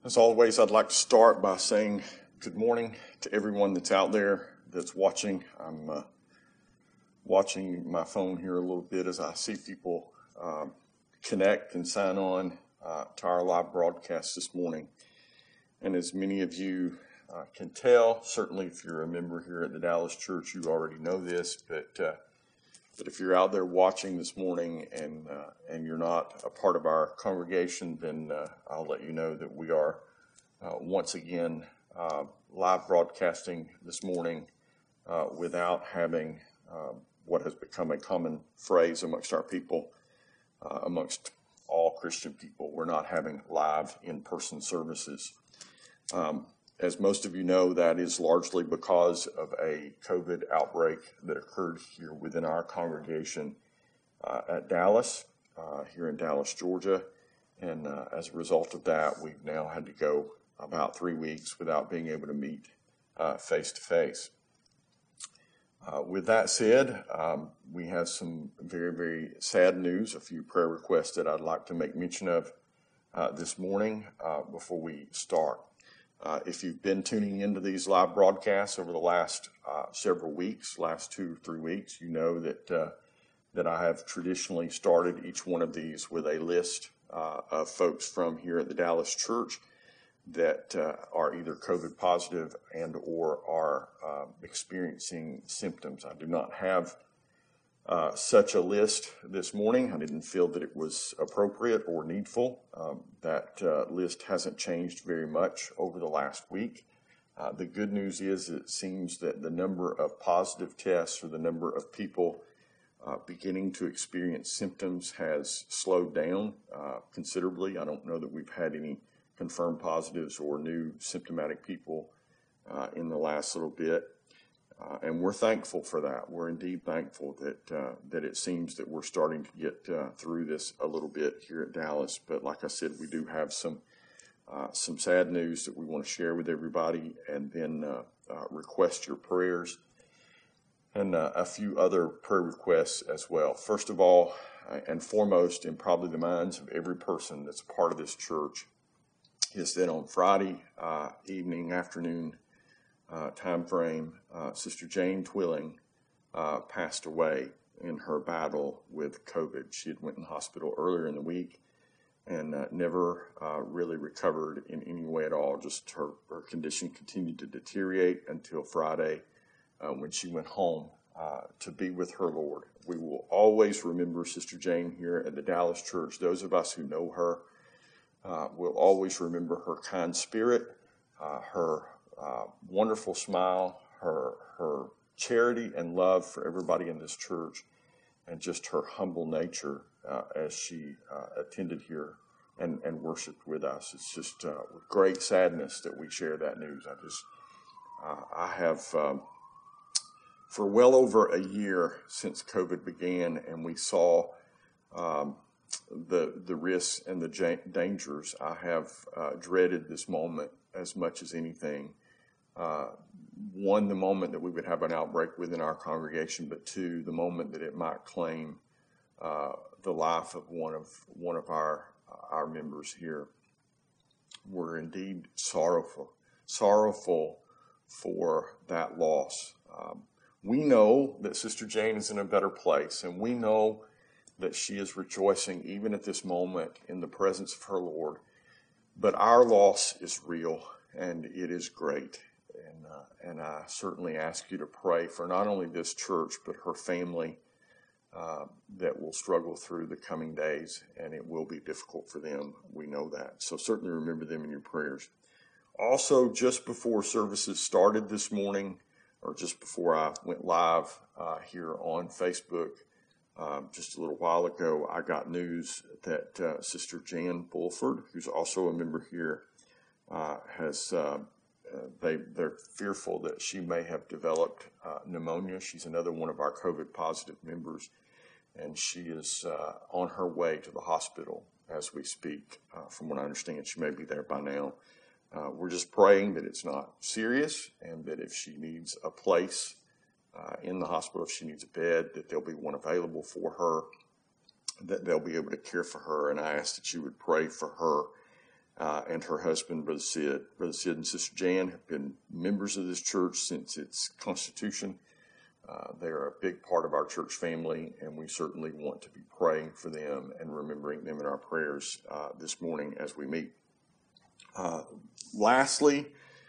As always, I'd like to start by saying good morning to everyone that's out there that's watching. I'm watching my phone here a little bit as I see people connect and sign on to our live broadcast this morning. And as many of you can tell, certainly if you're a member here at the Dallas Church, you already know this, but if you're out there watching this morning and you're not a part of our congregation, then I'll let you know that we are once again live broadcasting this morning without having what has become a common phrase amongst our people, amongst all Christian people. We're not having live in-person services. As most of you know, that is largely because of a COVID outbreak that occurred here within our congregation at Dallas, here in Dallas, Georgia. And as a result of that, we've now had to go about 3 weeks without being able to meet face to face. With that said, we have some very, very sad news, a few prayer requests that I'd like to make mention of this morning before we start. If you've been tuning into these live broadcasts over the last several weeks, last 2-3 weeks, you know that I have traditionally started each one of these with a list of folks from here at the Dallas Church that are either COVID positive and or are experiencing symptoms. I do not have such a list this morning. I didn't feel that it was appropriate or needful. That list hasn't changed very much over the last week. The good news is it seems that the number of positive tests or the number of people beginning to experience symptoms has slowed down considerably. I don't know that we've had any confirmed positives or new symptomatic people in the last little bit. And we're thankful for that. We're indeed thankful that it seems that we're starting to get through this a little bit here at Dallas. But like I said, we do have some sad news that we want to share with everybody, and then request your prayers and a few other prayer requests as well. First of all, and foremost, in probably the minds of every person that's a part of this church, is that on Friday afternoon time frame, Sister Jane Twilling passed away in her battle with COVID. She had went in the hospital earlier in the week and never really recovered in any way at all. Just her condition continued to deteriorate until Friday when she went home to be with her Lord. We will always remember Sister Jane here at the Dallas Church. Those of us who know her will always remember her kind spirit, her wonderful smile, her charity and love for everybody in this church, and just her humble nature as she attended here and worshiped with us. It's just with great sadness that we share that news. I have for well over a year since COVID began, and we saw the risks and the dangers, I have dreaded this moment as much as anything. One, the moment that we would have an outbreak within our congregation, but two, the moment that it might claim the life of one of our members here. We're indeed sorrowful for that loss. We know that Sister Jane is in a better place, and we know that she is rejoicing even at this moment in the presence of her Lord. But our loss is real, and it is great. And I certainly ask you to pray for not only this church, but her family that will struggle through the coming days, and it will be difficult for them. We know that. So certainly remember them in your prayers. Also, just before services started this morning, or just before I went live here on Facebook, just a little while ago, I got news that Sister Jan Bulford, who's also a member here, they're fearful that she may have developed pneumonia. She's another one of our COVID positive members, and she is on her way to the hospital as we speak. From what I understand, she may be there by now. We're just praying that it's not serious, and that if she needs a place in the hospital, if she needs a bed, that there'll be one available for her, that they'll be able to care for her. And I ask that you would pray for her and her husband, Brother Sid. Brother Sid and Sister Jan have been members of this church since its constitution. They are a big part of our church family, and we certainly want to be praying for them and remembering them in our prayers this morning as we meet. Lastly,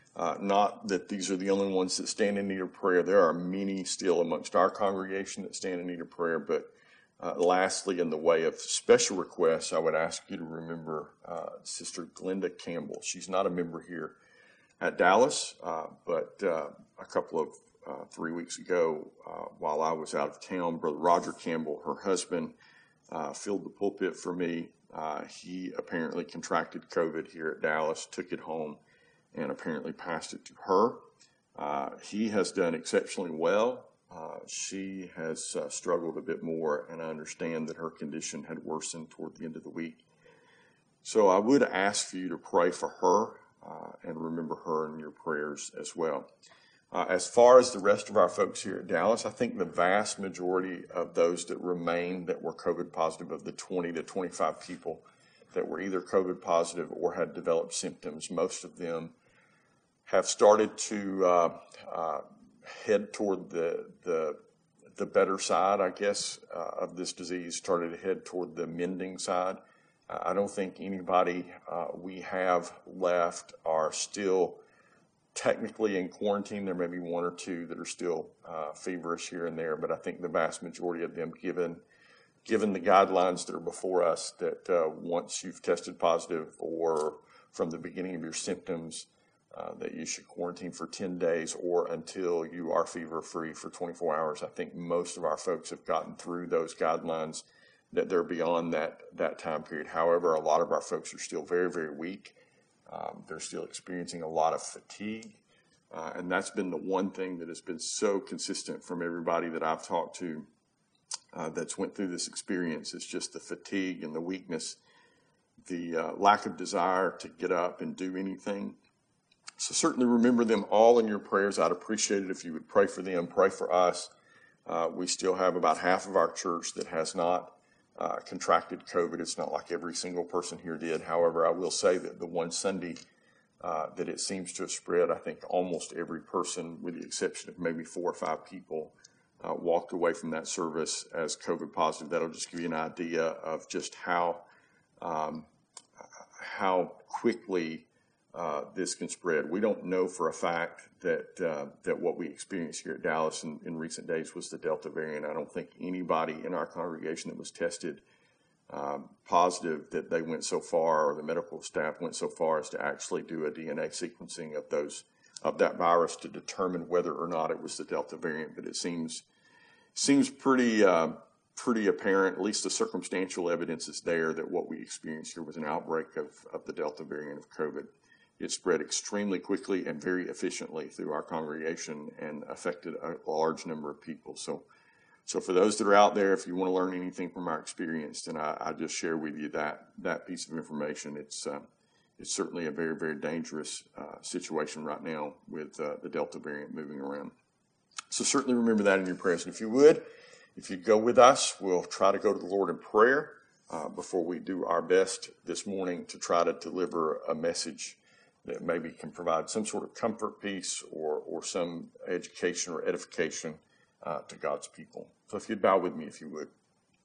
not that these are the only ones that stand in need of prayer. There are many still amongst our congregation that stand in need of prayer, but lastly, in the way of special requests, I would ask you to remember Sister Glenda Campbell. She's not a member here at Dallas, but a couple of 3 weeks ago, while I was out of town, Brother Roger Campbell, her husband, filled the pulpit for me. He apparently contracted COVID here at Dallas, took it home, and apparently passed it to her. He has done exceptionally well. She has struggled a bit more, and I understand that her condition had worsened toward the end of the week. So I would ask for you to pray for her and remember her in your prayers as well. As far as the rest of our folks here at Dallas, I think the vast majority of those that remain that were COVID positive, of the 20 to 25 people that were either COVID positive or had developed symptoms, most of them have started to head toward the better side, I guess, of this disease, started to head toward the mending side. I don't think anybody we have left are still technically in quarantine. There may be one or two that are still feverish here and there, but I think the vast majority of them, given the guidelines that are before us, that once you've tested positive or from the beginning of your symptoms, that you should quarantine for 10 days or until you are fever-free for 24 hours. I think most of our folks have gotten through those guidelines, that they're beyond that time period. However, a lot of our folks are still very, very weak. They're still experiencing a lot of fatigue, and that's been the one thing that has been so consistent from everybody that I've talked to that's went through this experience. It's just the fatigue and the weakness, the lack of desire to get up and do anything. So certainly remember them all in your prayers. I'd appreciate it if you would pray for them, pray for us. We still have about half of our church that has not contracted COVID. It's not like every single person here did. However, I will say that the one Sunday that it seems to have spread, I think almost every person, with the exception of maybe 4 or 5 people, walked away from that service as COVID positive. That'll just give you an idea of just how quickly this can spread. We don't know for a fact that what we experienced here at Dallas in recent days was the Delta variant. I don't think anybody in our congregation that was tested positive, that they went so far, or the medical staff went so far as to actually do a DNA sequencing of that virus to determine whether or not it was the Delta variant. But it seems pretty apparent, at least the circumstantial evidence is there, that what we experienced here was an outbreak of the Delta variant of COVID. It spread extremely quickly and very efficiently through our congregation and affected a large number of people. So for those that are out there, if you want to learn anything from our experience, then I just share with you that piece of information. It's certainly a very, very dangerous situation right now with the Delta variant moving around. So certainly remember that in your prayers. And if you go with us, we'll try to go to the Lord in prayer before we do our best this morning to try to deliver a message that maybe can provide some sort of comfort, peace, or some education or edification to God's people. So if you'd bow with me, if you would.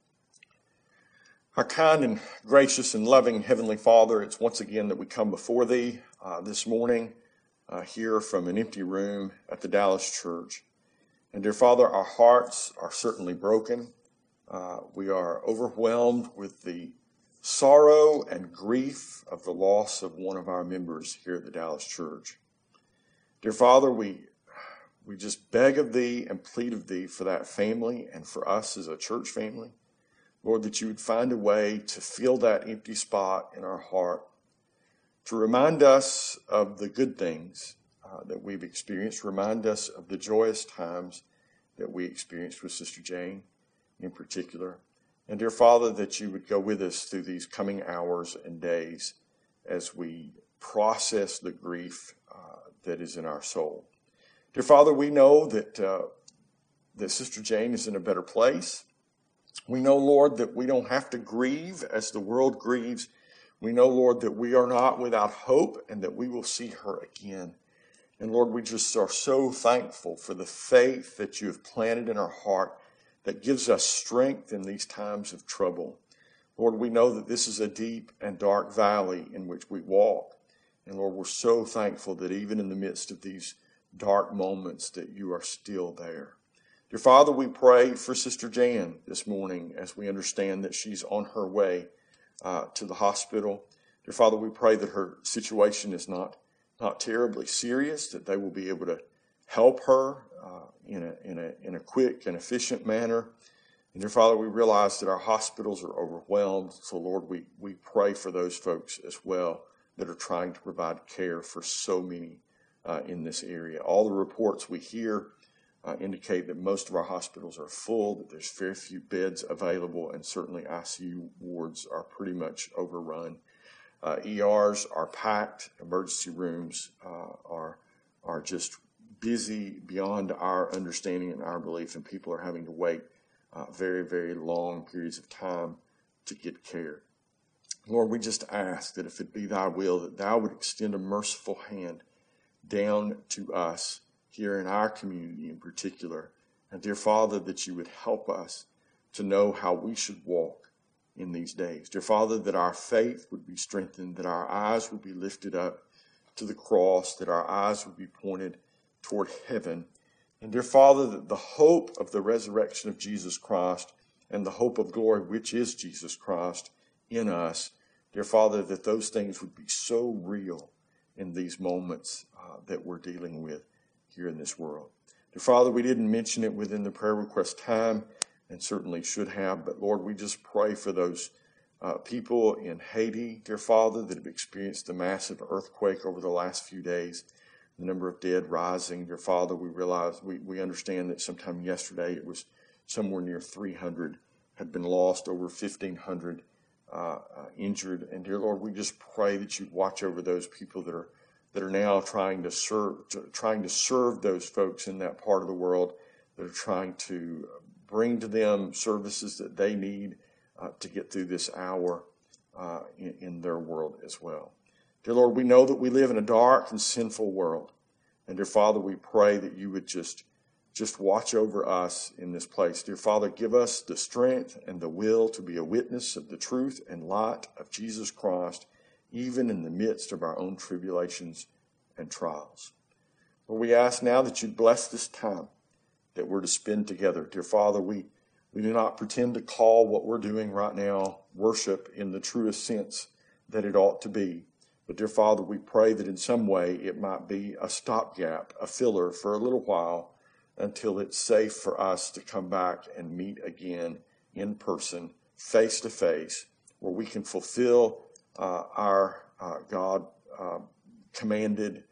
Our kind and gracious and loving Heavenly Father, it's once again that we come before Thee this morning here from an empty room at the Dallas church. And dear Father, our hearts are certainly broken. We are overwhelmed with the sorrow and grief of the loss of one of our members here at the Dallas church. Dear Father, we just beg of Thee and plead of Thee for that family and for us as a church family. Lord, that You would find a way to fill that empty spot in our heart, to remind us of the good things that we've experienced, remind us of the joyous times that we experienced with Sister Jane in particular. And dear Father, that You would go with us through these coming hours and days as we process the grief that is in our soul. Dear Father, we know that Sister Jane is in a better place. We know, Lord, that we don't have to grieve as the world grieves. We know, Lord, that we are not without hope and that we will see her again. And Lord, we just are so thankful for the faith that you have planted in our heart that gives us strength in these times of trouble. Lord, we know that this is a deep and dark valley in which we walk. And Lord, we're so thankful that even in the midst of these dark moments that you are still there. Dear Father, we pray for Sister Jan this morning as we understand that she's on her way to the hospital. Dear Father, we pray that her situation is not terribly serious, that they will be able to help her in a quick and efficient manner. And dear Father, we realize that our hospitals are overwhelmed. So Lord, we pray for those folks as well that are trying to provide care for so many in this area. All the reports we hear indicate that most of our hospitals are full, that there's very few beds available, and certainly ICU wards are pretty much overrun. ERs are packed, emergency rooms are just busy beyond our understanding and our belief, and people are having to wait very, very long periods of time to get care. Lord, we just ask that if it be thy will, that thou would extend a merciful hand down to us here in our community in particular. And dear Father, that you would help us to know how we should walk in these days. Dear Father, that our faith would be strengthened, that our eyes would be lifted up to the cross, that our eyes would be pointed toward heaven. And dear Father, that the hope of the resurrection of Jesus Christ and the hope of glory, which is Jesus Christ in us, dear Father, that those things would be so real in these moments that we're dealing with here in this world. Dear Father, we didn't mention it within the prayer request time, and certainly should have, but Lord, we just pray for those people in Haiti, dear Father, that have experienced the massive earthquake over the last few days, the number of dead rising. Dear Father, we realize, we understand that sometime yesterday it was somewhere near 300 had been lost, over 1,500 injured. And dear Lord, we just pray that you'd watch over those people that are now trying to serve those folks in that part of the world, that are trying to bring to them services that they need to get through this hour in their world as well. Dear Lord, we know that we live in a dark and sinful world. And dear Father, we pray that you would just watch over us in this place. Dear Father, give us the strength and the will to be a witness of the truth and light of Jesus Christ, even in the midst of our own tribulations and trials. Lord, we ask now that you'd bless this time that we're to spend together. Dear Father, we do not pretend to call what we're doing right now worship in the truest sense that it ought to be. But dear Father, we pray that in some way it might be a stopgap, a filler for a little while until it's safe for us to come back and meet again in person, face to face, where we can fulfill our God commanded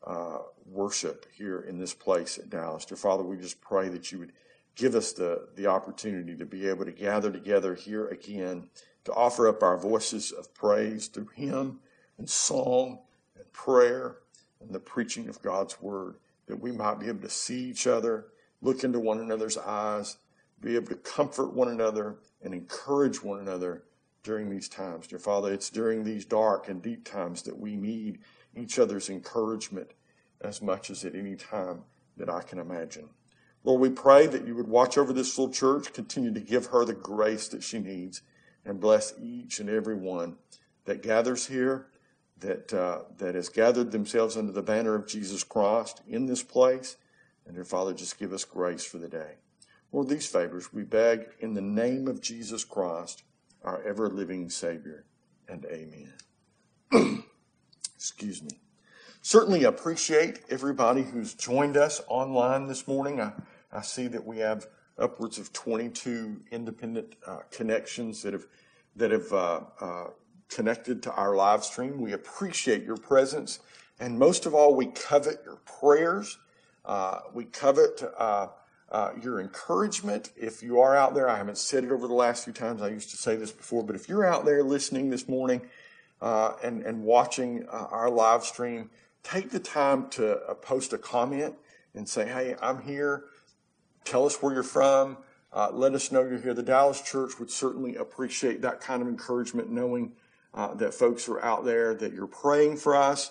worship here in this place at Dallas. Dear Father, we just pray that you would give us the opportunity to be able to gather together here again, to offer up our voices of praise through hymn and song and prayer and the preaching of God's word, that we might be able to see each other, look into one another's eyes, be able to comfort one another and encourage one another during these times. Dear Father, it's during these dark and deep times that we need each other's encouragement as much as at any time that I can imagine. Lord, we pray that you would watch over this little church, continue to give her the grace that she needs, and bless each and every one that gathers here, that has gathered themselves under the banner of Jesus Christ in this place. And dear Father, just give us grace for the day. Lord, these favors we beg in the name of Jesus Christ, our ever-living Savior, and amen. Excuse me. Certainly appreciate everybody who's joined us online this morning. I see that we have upwards of 22 independent connections that have connected to our live stream. We appreciate your presence, and most of all, we covet your prayers. We covet your encouragement. If you are out there, I haven't said it over the last few times. I used to say this before, but if you're out there listening this morning and watching our live stream, take the time to post a comment and say, hey, I'm here. Tell us where you're from. Let us know you're here. The Dallas Church would certainly appreciate that kind of encouragement, knowing that folks are out there, that you're praying for us,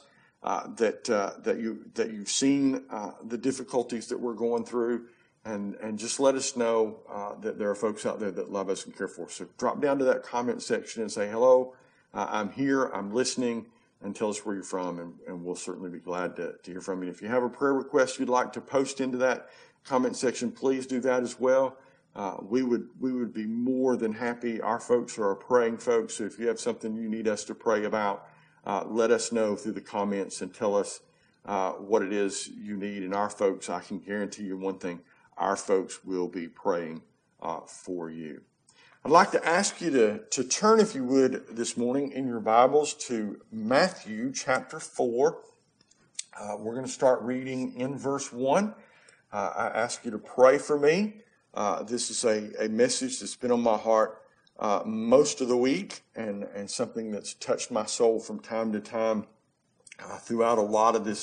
that you've seen the difficulties that we're going through, and just let us know that there are folks out there that love us and care for us. So drop down to that comment section and say, hello, I'm here, I'm listening, and tell us where you're from, and we'll certainly be glad to hear from you. If you have a prayer request you'd like to post into that comment section, please do that as well. We would be more than happy. Our folks are our praying folks, so if you have something you need us to pray about, let us know through the comments and tell us what it is you need. And our folks, I can guarantee you one thing, our folks will be praying for you. I'd like to ask you to turn, if you would, this morning in your Bibles to Matthew chapter 4. We're going to start reading in verse 1. I ask you to pray for me. This is a message that's been on my heart most of the week, and something that's touched my soul from time to time throughout a lot of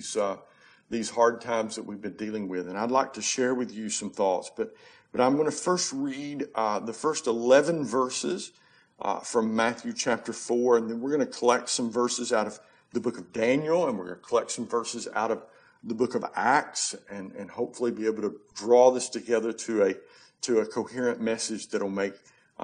these hard times that we've been dealing with. And I'd like to share with you some thoughts, but I'm going to first read the first 11 verses from Matthew chapter 4, and then we're going to collect some verses out of the book of Daniel, and we're going to collect some verses out of the book of Acts, and hopefully be able to draw this together to a coherent message that'll make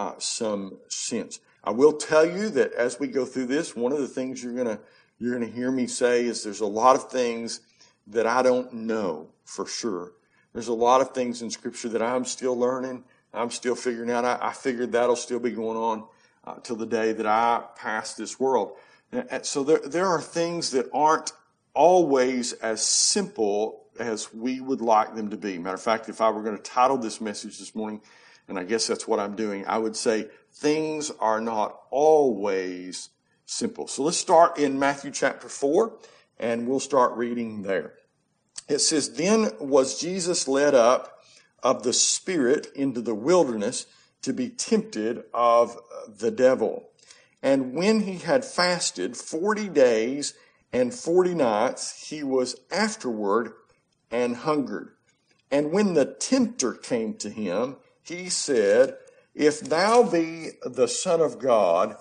some sense. I will tell you that as we go through this, one of the things you're gonna hear me say is there's a lot of things that I don't know for sure. There's a lot of things in Scripture that I'm still learning, I'm still figuring out. I figured that'll still be going on till the day that I pass this world. And so there are things that aren't always as simple as we would like them to be. Matter of fact, if I were going to title this message this morning, and I guess that's what I'm doing, I would say things are not always simple. So let's start in Matthew chapter 4, and we'll start reading there. It says, "Then was Jesus led up of the Spirit into the wilderness to be tempted of the devil. And when he had fasted 40 days and 40 nights, he was afterward and hungered. And when the tempter came to him, he said, If thou be the Son of God,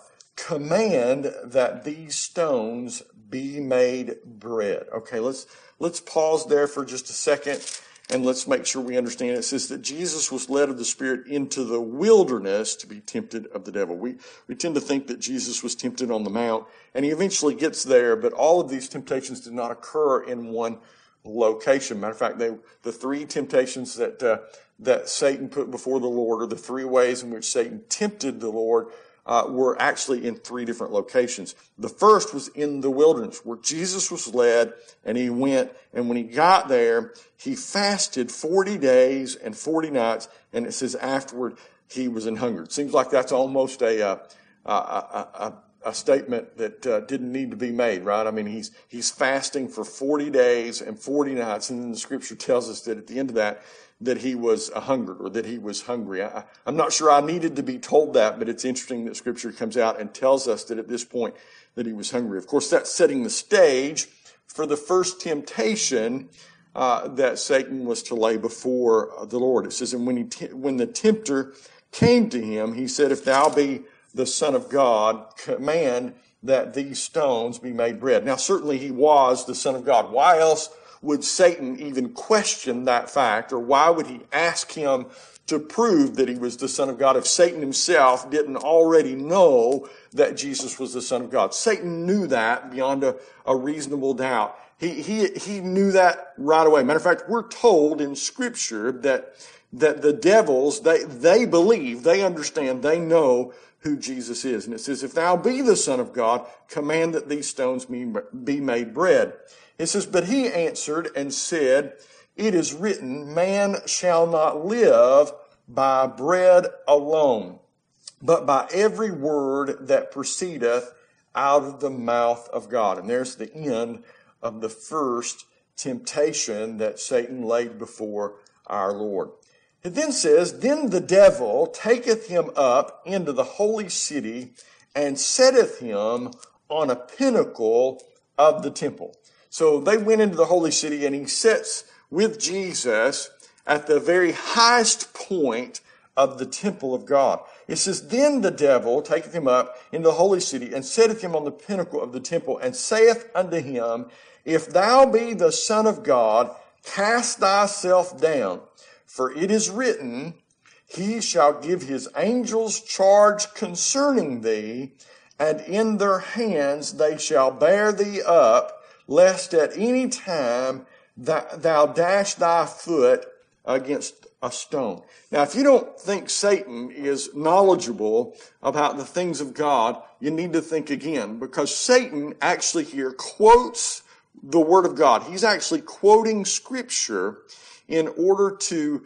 command that these stones be made bread." Okay, let's pause there for just a second, and let's make sure we understand. It says that Jesus was led of the Spirit into the wilderness to be tempted of the devil. We tend to think that Jesus was tempted on the mount, and he eventually gets there, but all of these temptations did not occur in one location. Matter of fact, the three temptations that Satan put before the Lord, or the three ways in which Satan tempted the Lord, were actually in three different locations. The first was in the wilderness, where Jesus was led, and he went, and when he got there, he fasted 40 days and 40 nights, and it says afterward he was an hungered. It seems like that's almost a statement that didn't need to be made, right? I mean, he's fasting for 40 days and 40 nights, and then the Scripture tells us that at the end of that he was a hungered, or that he was hungry. I'm not sure I needed to be told that, but it's interesting that Scripture comes out and tells us that at this point that he was hungry. Of course, that's setting the stage for the first temptation that Satan was to lay before the Lord. It says, "And when the tempter came to him, he said, If thou be the Son of God, command that these stones be made bread." Now, certainly he was the Son of God. Why else would Satan even question that fact, or why would he ask him to prove that he was the Son of God if Satan himself didn't already know that Jesus was the Son of God? Satan knew that beyond a reasonable doubt. He knew that right away. Matter of fact, we're told in Scripture that the devils, they believe, they understand, they know who Jesus is. And it says, "If thou be the Son of God, command that these stones be made bread." It says, "But he answered and said, It is written, Man shall not live by bread alone, but by every word that proceedeth out of the mouth of God." And there's the end of the first temptation that Satan laid before our Lord. It then says, "Then the devil taketh him up into the holy city, and setteth him on a pinnacle of the temple." So they went into the holy city, and he sits with Jesus at the very highest point of the temple of God. It says, then the devil taketh him up into the holy city, and setteth him on the pinnacle of the temple, and saith unto him, if thou be the Son of God, cast thyself down. For it is written, he shall give his angels charge concerning thee, and in their hands they shall bear thee up, lest at any time thou dash thy foot against a stone. Now, if you don't think Satan is knowledgeable about the things of God, you need to think again, because Satan actually here quotes the Word of God. He's actually quoting Scripture in order to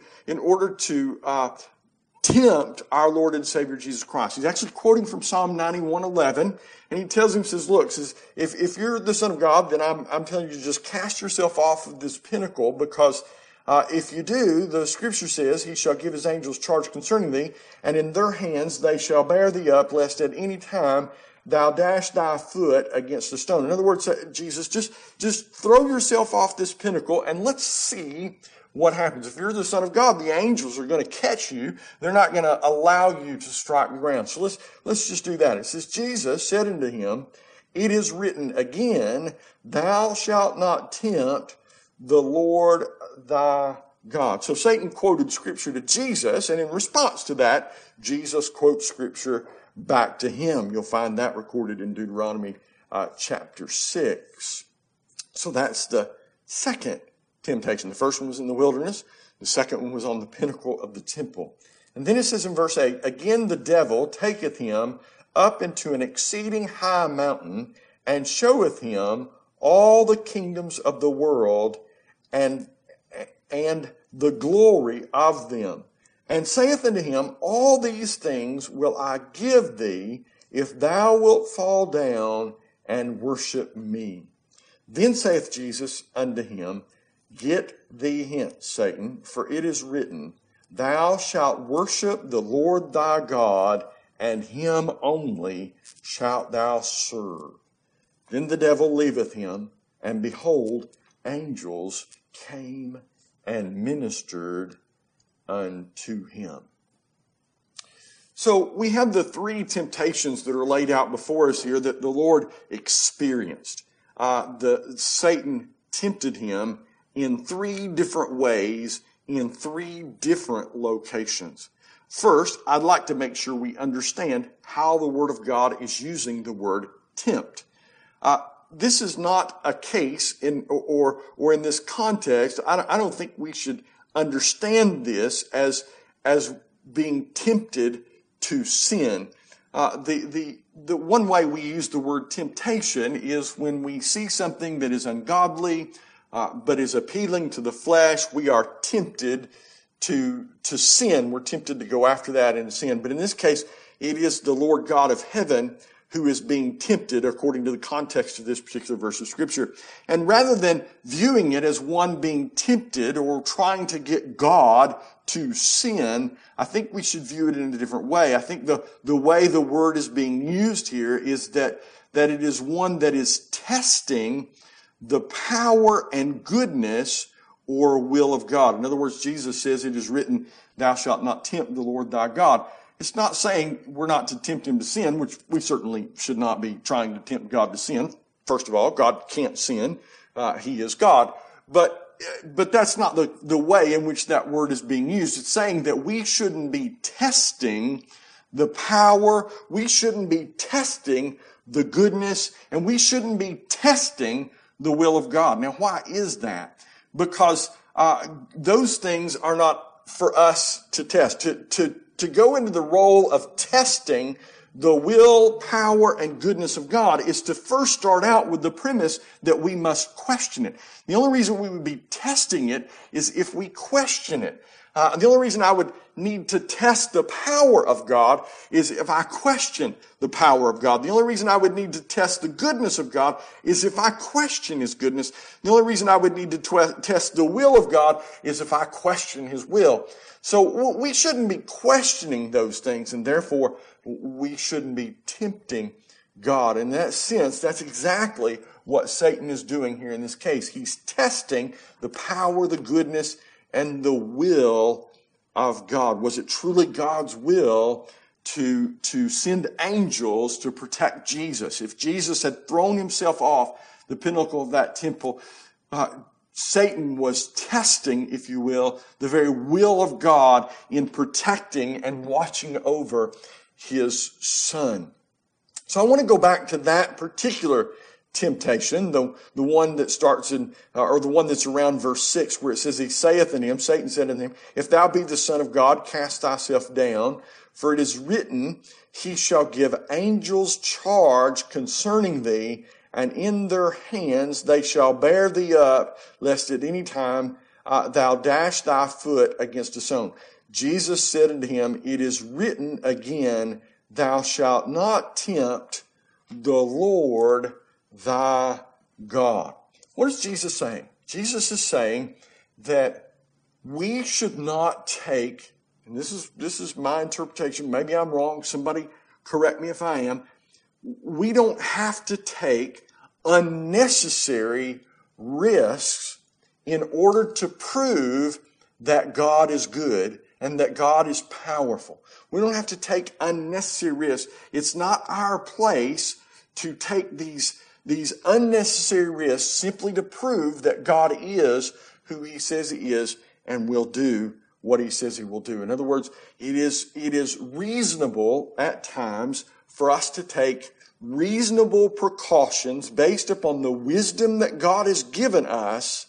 tempt our Lord and Savior Jesus Christ. He's actually quoting from Psalm 91:11, and he tells him, says, look, says, if you're the Son of God, then I'm telling you to just cast yourself off of this pinnacle, because if you do, the Scripture says, he shall give his angels charge concerning thee, and in their hands they shall bear thee up, lest at any time thou dash thy foot against a stone. In other words, Jesus, just throw yourself off this pinnacle, and let's see what happens. If you're the Son of God, the angels are going to catch you. They're not going to allow you to strike the ground. So let's just do that. It says, Jesus said unto him, it is written again, thou shalt not tempt the Lord thy God. So Satan quoted Scripture to Jesus, and in response to that, Jesus quotes Scripture back to him. You'll find that recorded in Deuteronomy chapter 6. So that's the second temptation. The first one was in the wilderness. The second one was on the pinnacle of the temple. And then it says in verse 8, again the devil taketh him up into an exceeding high mountain, and showeth him all the kingdoms of the world and the glory of them, and saith unto him, all these things will I give thee, if thou wilt fall down and worship me. Then saith Jesus unto him, get thee hence, Satan, for it is written, thou shalt worship the Lord thy God, and him only shalt thou serve. Then the devil leaveth him, and behold, angels came and ministered unto him. So we have the three temptations that are laid out before us here that the Lord experienced. Satan tempted him in three different ways, in three different locations. First, I'd like to make sure we understand how the Word of God is using the word tempt. This is not a case in this context. I don't think we should understand this as being tempted to sin. The one way we use the word temptation is when we see something that is ungodly, but is appealing to the flesh. We are tempted to sin. We're tempted to go after that and sin. But in this case, it is the Lord God of heaven who is being tempted according to the context of this particular verse of Scripture. And rather than viewing it as one being tempted or trying to get God to sin, I think we should view it in a different way. I think the way the word is being used here is that it is one that is testing the power and goodness or will of God. In other words, Jesus says it is written, thou shalt not tempt the Lord thy God. It's not saying we're not to tempt him to sin, which we certainly should not be trying to tempt God to sin. First of all, God can't sin. He is God. But that's not the way in which that word is being used. It's saying that we shouldn't be testing the power. We shouldn't be testing the goodness. And we shouldn't be testing the will of God. Now, why is that? Because those things are not for us to test. To go into the role of testing the will, power, and goodness of God is to first start out with the premise that we must question it. The only reason we would be testing it is if we question it. The only reason I would need to test the power of God is if I question the power of God. The only reason I would need to test the goodness of God is if I question His goodness. The only reason I would need to test the will of God is if I question His will. So we shouldn't be questioning those things, and therefore we shouldn't be tempting God. In that sense, that's exactly what Satan is doing here in this case. He's testing the power, the goodness, and the will of God? Was it truly God's will to send angels to protect Jesus? If Jesus had thrown himself off the pinnacle of that temple, Satan was testing, if you will, the very will of God in protecting and watching over his son. So I want to go back to that particular temptation, the one that starts in, or the one that's around verse 6, where it says, he saith unto him, Satan said unto him, if thou be the Son of God, cast thyself down, for it is written, he shall give angels charge concerning thee, and in their hands they shall bear thee up, lest at any time thou dash thy foot against a stone. Jesus said unto him, it is written again, thou shalt not tempt the Lord thy God. What is Jesus saying? Jesus is saying that we should not take, and this is my interpretation, maybe I'm wrong, somebody correct me if I am, we don't have to take unnecessary risks in order to prove that God is good and that God is powerful. We don't have to take unnecessary risks. It's not our place to take these unnecessary risks simply to prove that God is who he says he is and will do what he says he will do. In other words, it is reasonable at times for us to take reasonable precautions based upon the wisdom that God has given us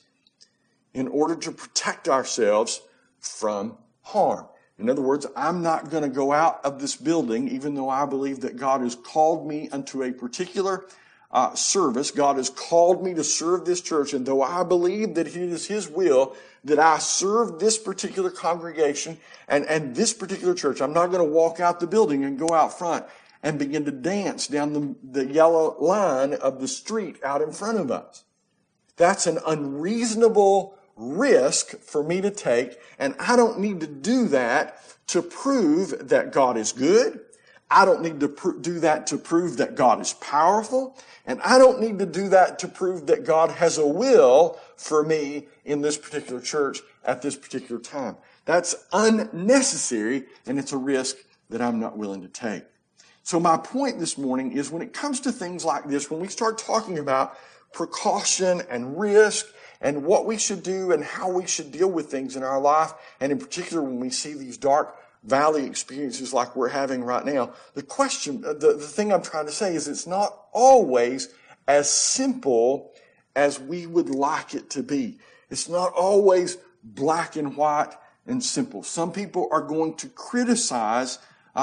in order to protect ourselves from harm. In other words, I'm not going to go out of this building even though I believe that God has called me unto a particular service. God has called me to serve this church, and though I believe that it is his will that I serve this particular congregation and this particular church, I'm not going to walk out the building and go out front and begin to dance down the yellow line of the street out in front of us. That's an unreasonable risk for me to take, and I don't need to do that to prove that God is good. I don't need to do that to prove that God is powerful, and I don't need to do that to prove that God has a will for me in this particular church at this particular time. That's unnecessary, and it's a risk that I'm not willing to take. So my point this morning is when it comes to things like this, when we start talking about precaution and risk and what we should do and how we should deal with things in our life, and in particular when we see these dark valley experiences like we're having right now, the thing I'm trying to say is it's not always as simple as we would like it to be. It's not always black and white and simple. Some people are going to criticize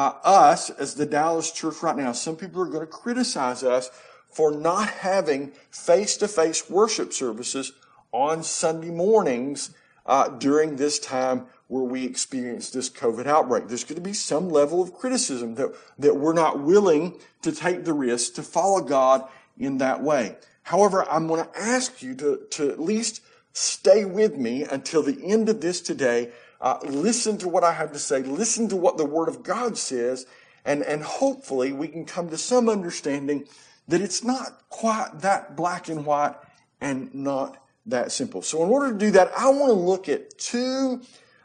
us as the Dallas church right now. Some people are going to criticize us for not having face-to-face worship services on Sunday mornings during this time where we experience this COVID outbreak. There's going to be some level of criticism that we're not willing to take the risk to follow God in that way. However, I'm going to ask you to at least stay with me until the end of this today. Listen to what I have to say. Listen to what the Word of God says. And hopefully we can come to some understanding that it's not quite that black and white and not that simple. So in order to do that, I want to look at two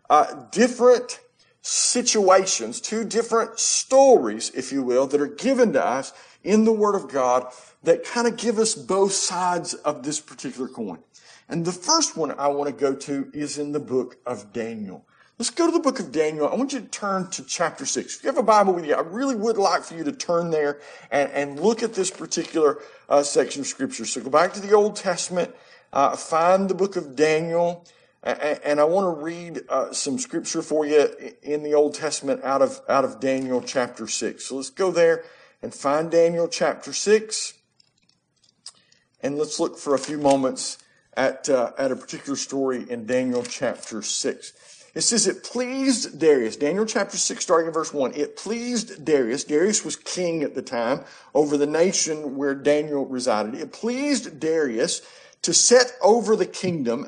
different situations, two different stories, if you will, that are given to us in the Word of God that kind of give us both sides of this particular coin. And the first one I want to go to is in the book of Daniel. Let's go to the book of Daniel. I want you to turn to chapter 6. If you have a Bible with you, I really would like for you to turn there and look at this particular section of Scripture. So go back to the Old Testament, find the book of Daniel, and I want to read some Scripture for you in the Old Testament out of Daniel chapter 6. So let's go there and find Daniel chapter 6, and let's look for a few moments at a particular story in Daniel chapter 6. It says, it pleased Darius, Daniel chapter 6, starting in verse 1. It pleased Darius. Darius was king at the time over the nation where Daniel resided. It pleased Darius to set over the kingdom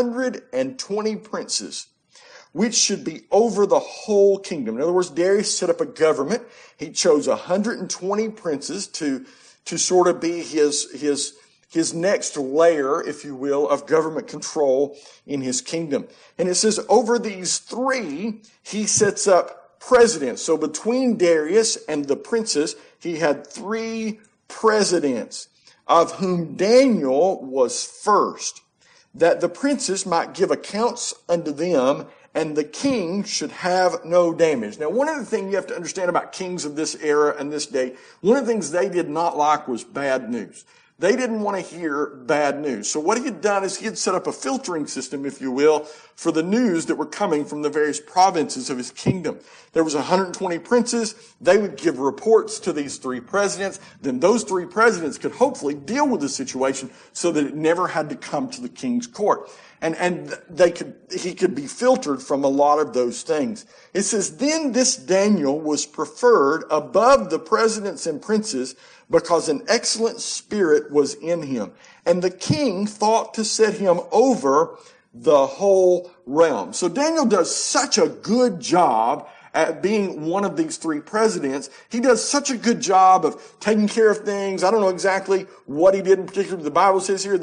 120 princes, which should be over the whole kingdom. In other words, Darius set up a government. He chose 120 princes to sort of be his his next layer, if you will, of government control in his kingdom. And it says over these three, he sets up presidents. So between Darius and the princes, he had three presidents, of whom Daniel was first, that the princes might give accounts unto them, and the king should have no damage. Now, one of the things you have to understand about kings of this era and this day, one of the things they did not like was bad news. They didn't want to hear bad news. So what he had done is he had set up a filtering system, if you will, for the news that were coming from the various provinces of his kingdom. There was 120 princes. They would give reports to these three presidents. Then those three presidents could hopefully deal with the situation so that it never had to come to the king's court. And he could be filtered from a lot of those things. It says, then this Daniel was preferred above the presidents and princes because an excellent spirit was in him. And the king thought to set him over the whole realm. So Daniel does such a good job at being one of these three presidents. He does such a good job of taking care of things. I don't know exactly what he did in particular. The Bible says here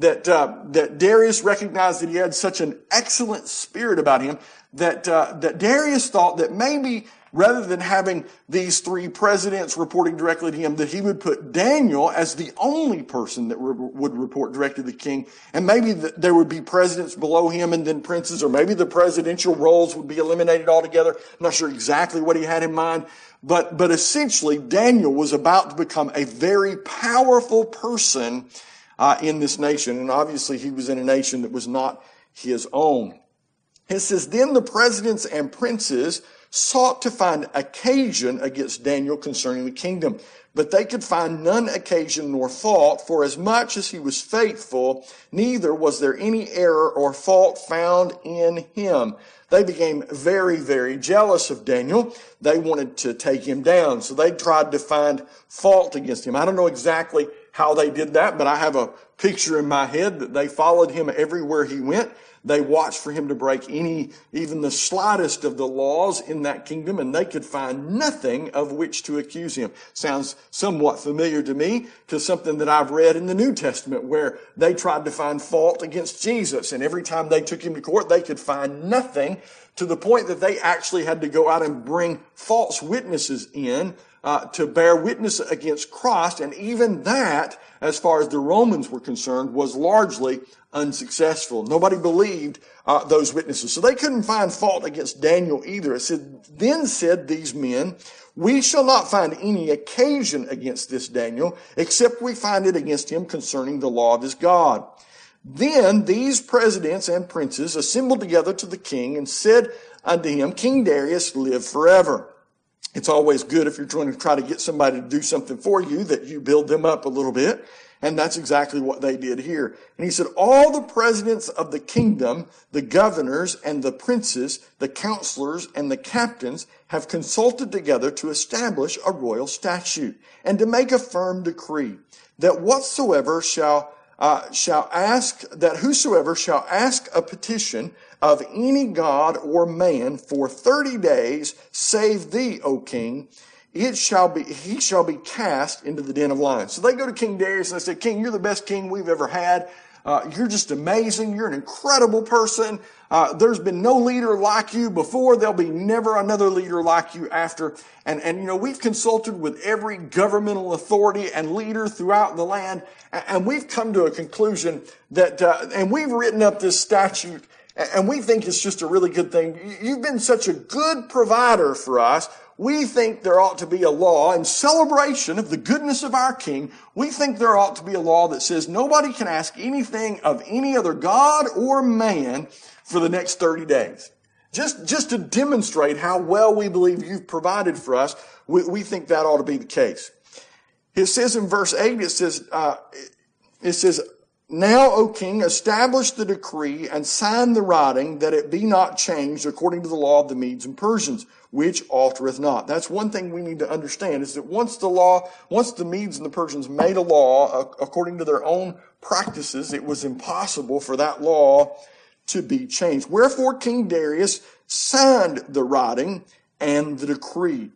that Darius recognized that he had such an excellent spirit about him that Darius thought that maybe rather than having these three presidents reporting directly to him, that he would put Daniel as the only person that would report directly to the king. And maybe there would be presidents below him and then princes, or maybe the presidential roles would be eliminated altogether. I'm not sure exactly what he had in mind. But essentially, Daniel was about to become a very powerful person in this nation. And obviously, he was in a nation that was not his own. It says, then the presidents and princes sought to find occasion against Daniel concerning the kingdom. But they could find none occasion nor fault, for as much as he was faithful, neither was there any error or fault found in him. They became very, very jealous of Daniel. They wanted to take him down. So they tried to find fault against him. I don't know exactly how they did that, but I have a picture in my head that they followed him everywhere he went. They watched for him to break even the slightest of the laws in that kingdom, and they could find nothing of which to accuse him. Sounds somewhat familiar to me to something that I've read in the New Testament, where they tried to find fault against Jesus, and every time they took him to court, they could find nothing, to the point that they actually had to go out and bring false witnesses in to bear witness against Christ. And even that, as far as the Romans were concerned, was largely unsuccessful. Nobody believed those witnesses. So they couldn't find fault against Daniel either. It said, then said these men, we shall not find any occasion against this Daniel, except we find it against him concerning the law of his God. Then these presidents and princes assembled together to the king and said unto him, King Darius, live forever. It's always good if you're trying to get somebody to do something for you that you build them up a little bit. And that's exactly what they did here. And he said, all the presidents of the kingdom, the governors and the princes, the counselors and the captains have consulted together to establish a royal statute and to make a firm decree that whosoever shall ask a petition of any god or man for 30 days, save thee, O king, he shall be cast into the den of lions. So they go to King Darius and they say, King, you're the best king we've ever had. You're just amazing. You're an incredible person. There's been no leader like you before. There'll be never another leader like you after. And we've consulted with every governmental authority and leader throughout the land. And we've come to a conclusion that, and we've written up this statute, and we think it's just a really good thing. You've been such a good provider for us. We think there ought to be a law in celebration of the goodness of our king. We think there ought to be a law that says nobody can ask anything of any other god or man for the next 30 days. Just to demonstrate how well we believe you've provided for us, we think that ought to be the case. It says in verse 8, it says, now, O king, establish the decree and sign the writing that it be not changed according to the law of the Medes and Persians, which altereth not. That's one thing we need to understand, is that once the Medes and the Persians made a law according to their own practices, it was impossible for that law to be changed. Wherefore King Darius signed the writing and the decree.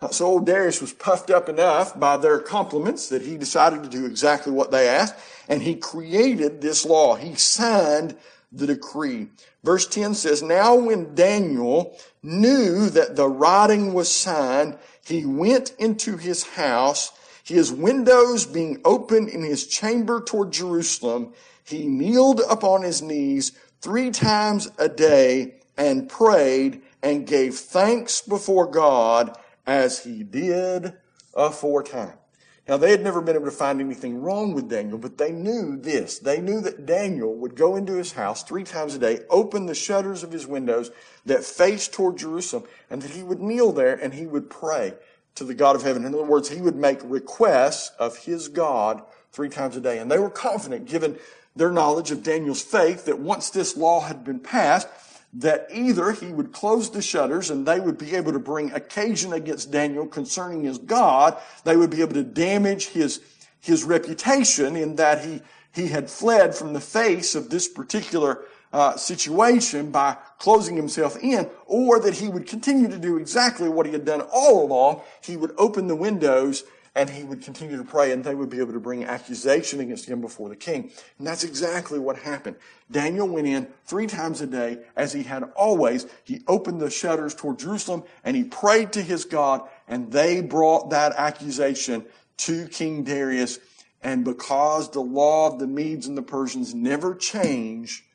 So old Darius was puffed up enough by their compliments that he decided to do exactly what they asked, and he created this law. He signed the decree. Verse 10 says, "Now when Daniel knew that the writing was signed, he went into his house, his windows being open in his chamber toward Jerusalem. He kneeled upon his knees 3 times a day and prayed and gave thanks before God as he did aforetime." Now, they had never been able to find anything wrong with Daniel, but they knew this. They knew that Daniel would go into his house 3 times a day, open the shutters of his windows that faced toward Jerusalem, and that he would kneel there and he would pray to the God of heaven. In other words, he would make requests of his God 3 times a day. And they were confident, given their knowledge of Daniel's faith, that once this law had been passed, that either he would close the shutters and they would be able to bring occasion against Daniel concerning his God. They would be able to damage his reputation in that he had fled from the face of this particular situation by closing himself in, or that he would continue to do exactly what he had done all along. He would open the windows and he would continue to pray, and they would be able to bring accusation against him before the king. And that's exactly what happened. Daniel went in 3 times a day, as he had always. He opened the shutters toward Jerusalem, and he prayed to his God, and they brought that accusation to King Darius. And because the law of the Medes and the Persians never changed,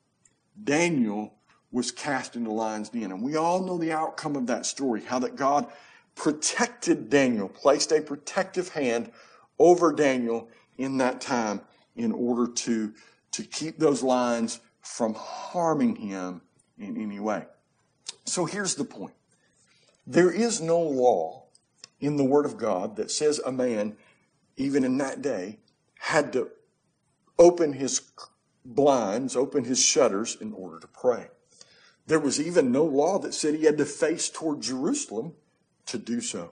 Daniel was cast into the lion's den. And we all know the outcome of that story, how that God protected Daniel, placed a protective hand over Daniel in that time in order to keep those lions from harming him in any way. So here's the point. There is no law in the Word of God that says a man, even in that day, had to open his blinds, open his shutters in order to pray. There was even no law that said he had to face toward Jerusalem to do so.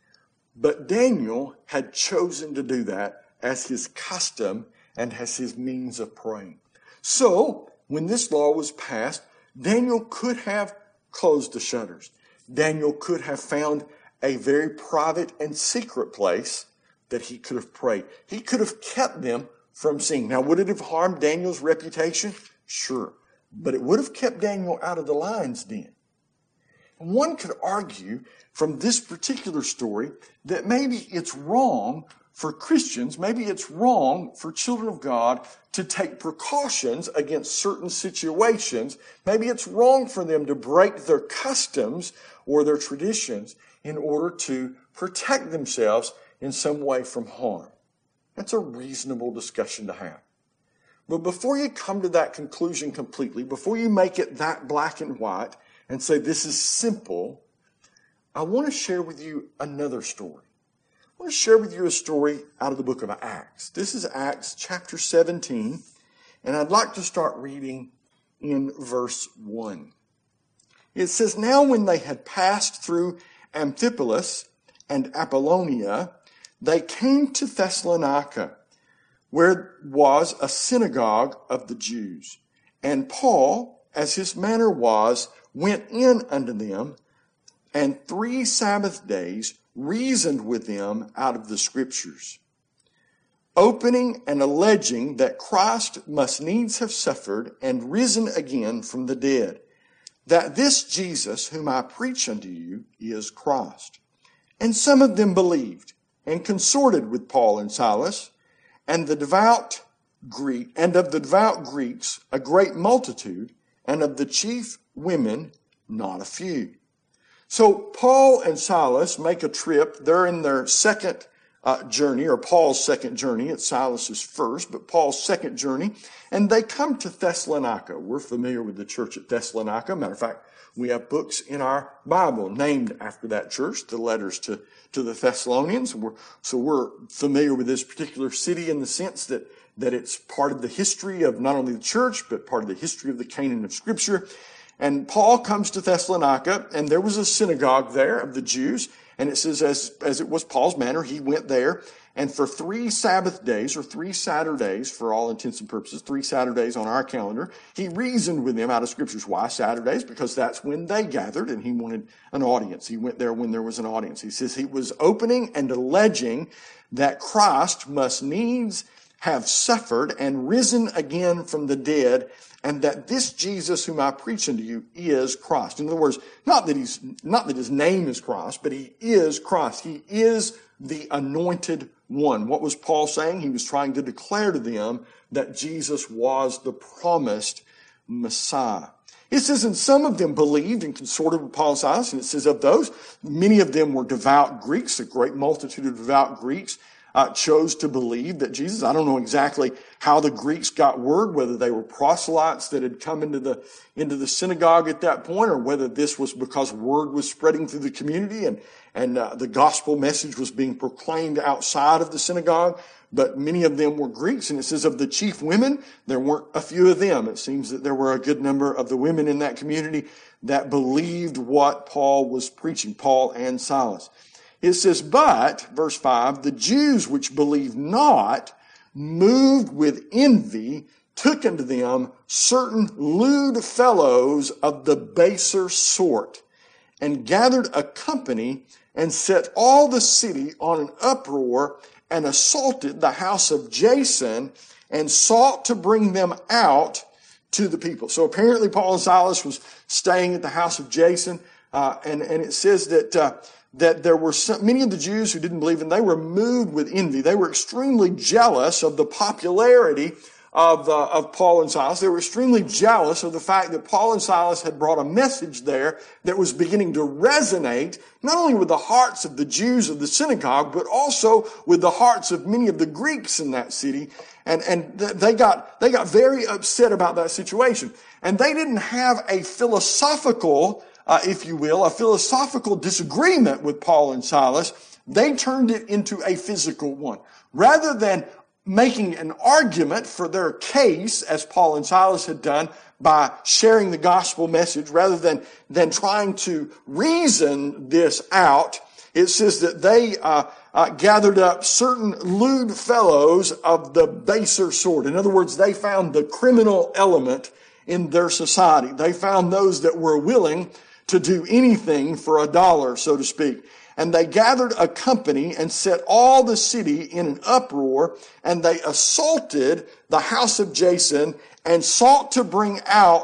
But Daniel had chosen to do that as his custom and as his means of praying. So, when this law was passed, Daniel could have closed the shutters. Daniel could have found a very private and secret place that he could have prayed. He could have kept them from seeing. Now, would it have harmed Daniel's reputation? Sure. But it would have kept Daniel out of the lion's den. And one could argue from this particular story that maybe it's wrong for Christians, maybe it's wrong for children of God to take precautions against certain situations. Maybe it's wrong for them to break their customs or their traditions in order to protect themselves in some way from harm. That's a reasonable discussion to have. But before you come to that conclusion completely, before you make it that black and white and say this is simple, I want to share with you another story. I want to share with you a story out of the book of Acts. This is Acts chapter 17, and I'd like to start reading in verse 1. It says, "Now when they had passed through Amphipolis and Apollonia, they came to Thessalonica, where was a synagogue of the Jews. And Paul, as his manner was, went in unto them, and 3 Sabbath days reasoned with them out of the Scriptures, opening and alleging that Christ must needs have suffered and risen again from the dead, that this Jesus whom I preach unto you is Christ. And some of them believed, and consorted with Paul and Silas, and of the devout Greeks a great multitude, and of the chief women not a few." So Paul and Silas make a trip. They're in their second journey, or Paul's second journey. It's Silas's first, but Paul's second journey. And they come to Thessalonica. We're familiar with the church at Thessalonica. Matter of fact, we have books in our Bible named after that church, the letters to the Thessalonians. So we're familiar with this particular city in the sense that it's part of the history of not only the church, but part of the history of the canon of Scripture. And Paul comes to Thessalonica, and there was a synagogue there of the Jews. And it says, as it was Paul's manner, he went there. And for 3 Sabbath days, or 3 Saturdays, for all intents and purposes, 3 Saturdays on our calendar, he reasoned with them out of Scriptures. Why Saturdays? Because that's when they gathered, and he wanted an audience. He went there when there was an audience. He says he was opening and alleging that Christ must needs have suffered and risen again from the dead, and that this Jesus whom I preach unto you is Christ. In other words, not that his name is Christ, but he is Christ. He is the anointed one. What was Paul saying? He was trying to declare to them that Jesus was the promised Messiah. It says, and some of them believed and consorted with Paul and Silas, and it says of those, many of them were devout Greeks, a great multitude of devout Greeks, chose to believe that Jesus, I don't know exactly how the Greeks got word, whether they were proselytes that had come into the synagogue at that point, or whether this was because word was spreading through the community and the gospel message was being proclaimed outside of the synagogue. But many of them were Greeks, and it says of the chief women, there weren't a few of them. It seems that there were a good number of the women in that community that believed what Paul was preaching, Paul and Silas. It says, but, verse 5, the Jews which believed not, moved with envy, took unto them certain lewd fellows of the baser sort, and gathered a company, and set all the city on an uproar, and assaulted the house of Jason, and sought to bring them out to the people. So apparently Paul and Silas was staying at the house of Jason, and it says that there were many of the Jews who didn't believe, and they were moved with envy. They were extremely jealous of the popularity of Paul and Silas. They were extremely jealous of the fact that Paul and Silas had brought a message there that was beginning to resonate not only with the hearts of the Jews of the synagogue, but also with the hearts of many of the Greeks in that city. And they got very upset about that situation. And they didn't have a philosophical if you will, a philosophical disagreement with Paul and Silas. They turned it into a physical one. Rather than making an argument for their case, as Paul and Silas had done by sharing the gospel message, rather than trying to reason this out, it says that they gathered up certain lewd fellows of the baser sort. In other words, they found the criminal element in their society. They found those that were willing to do anything for $1, so to speak. And they gathered a company and set all the city in an uproar, and they assaulted the house of Jason and sought to bring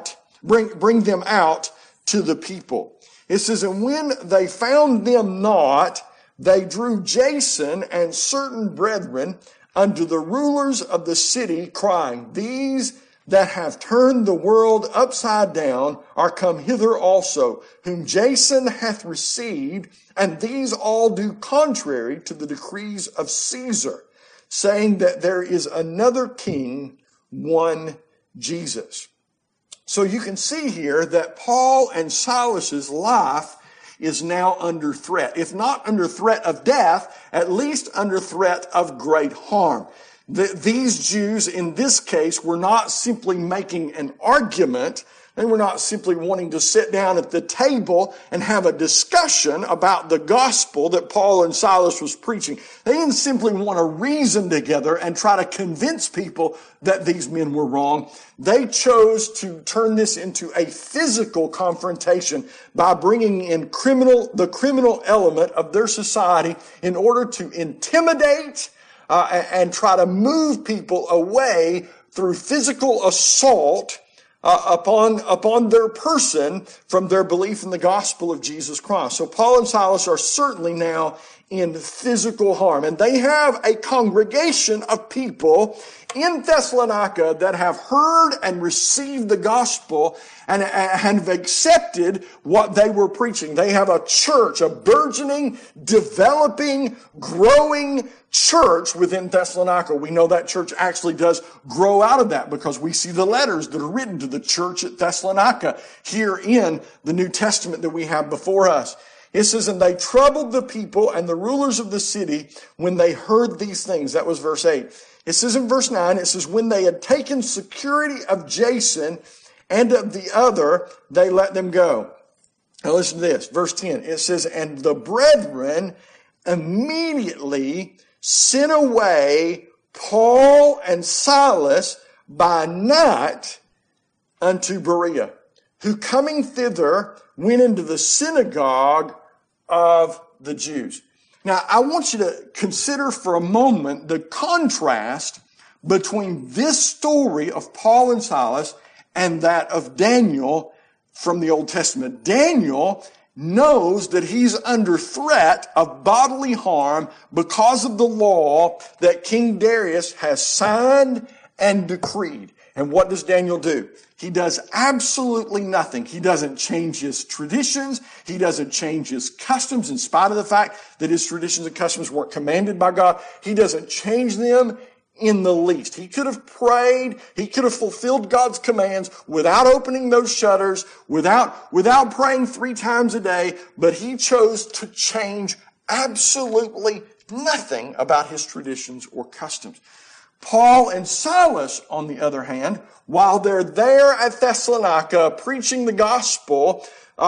them out to the people. It says, and when they found them not, they drew Jason and certain brethren unto the rulers of the city, crying, these that have turned the world upside down are come hither also, whom Jason hath received, and these all do contrary to the decrees of Caesar, saying that there is another king, one Jesus. So you can see here that Paul and Silas's life is now under threat. If not under threat of death, at least under threat of great harm. These Jews in this case were not simply making an argument. They were not simply wanting to sit down at the table and have a discussion about the gospel that Paul and Silas was preaching. They didn't simply want to reason together and try to convince people that these men were wrong. They chose to turn this into a physical confrontation by bringing in the criminal element of their society in order to intimidate and try to move people away through physical assault upon their person from their belief in the gospel of Jesus Christ. So Paul and Silas are certainly now in physical harm. And they have a congregation of people in Thessalonica that have heard and received the gospel and have accepted what they were preaching. They have a church, a burgeoning, developing, growing church within Thessalonica. We know that church actually does grow out of that because we see the letters that are written to the church at Thessalonica here in the New Testament that we have before us. It says, and they troubled the people and the rulers of the city when they heard these things. That was verse 8. It says in verse 9, it says, when they had taken security of Jason and of the other they let them go. Now listen to this, verse 10. It says, and the brethren immediately sent away Paul and Silas by night unto Berea, who coming thither went into the synagogue of the Jews. Now, I want you to consider for a moment the contrast between this story of Paul and Silas and that of Daniel from the Old Testament. Daniel knows that he's under threat of bodily harm because of the law that King Darius has signed and decreed. And what does Daniel do? He does absolutely nothing. He doesn't change his traditions. He doesn't change his customs in spite of the fact that his traditions and customs weren't commanded by God. He doesn't change them in the least. He could have prayed. He could have fulfilled God's commands without opening those shutters, without praying 3 times a day, but he chose to change absolutely nothing about his traditions or customs. Paul and Silas, on the other hand, while they're there at Thessalonica preaching the gospel,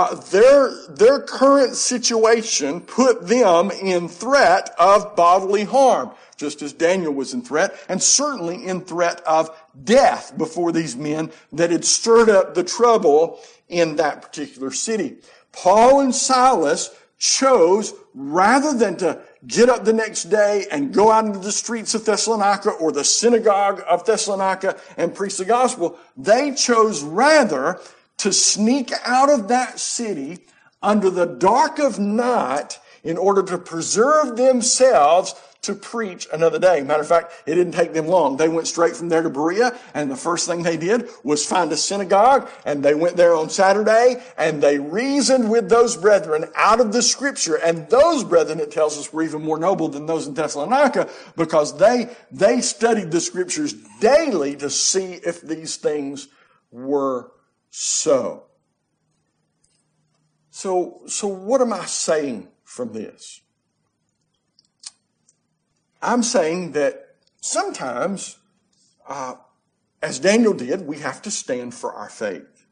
their current situation put them in threat of bodily harm, just as Daniel was in threat, and certainly in threat of death before these men that had stirred up the trouble in that particular city. Paul and Silas chose, rather than to get up the next day and go out into the streets of Thessalonica or the synagogue of Thessalonica and preach the gospel, they chose rather to sneak out of that city under the dark of night in order to preserve themselves to preach another day. Matter of fact, it didn't take them long. They went straight from there to Berea, and the first thing they did was find a synagogue, and they went there on Saturday, and they reasoned with those brethren out of the Scripture. And those brethren, it tells us, were even more noble than those in Thessalonica, because they studied the Scriptures daily to see if these things were so. So what am I saying from this? I'm saying that sometimes, as Daniel did, we have to stand for our faith.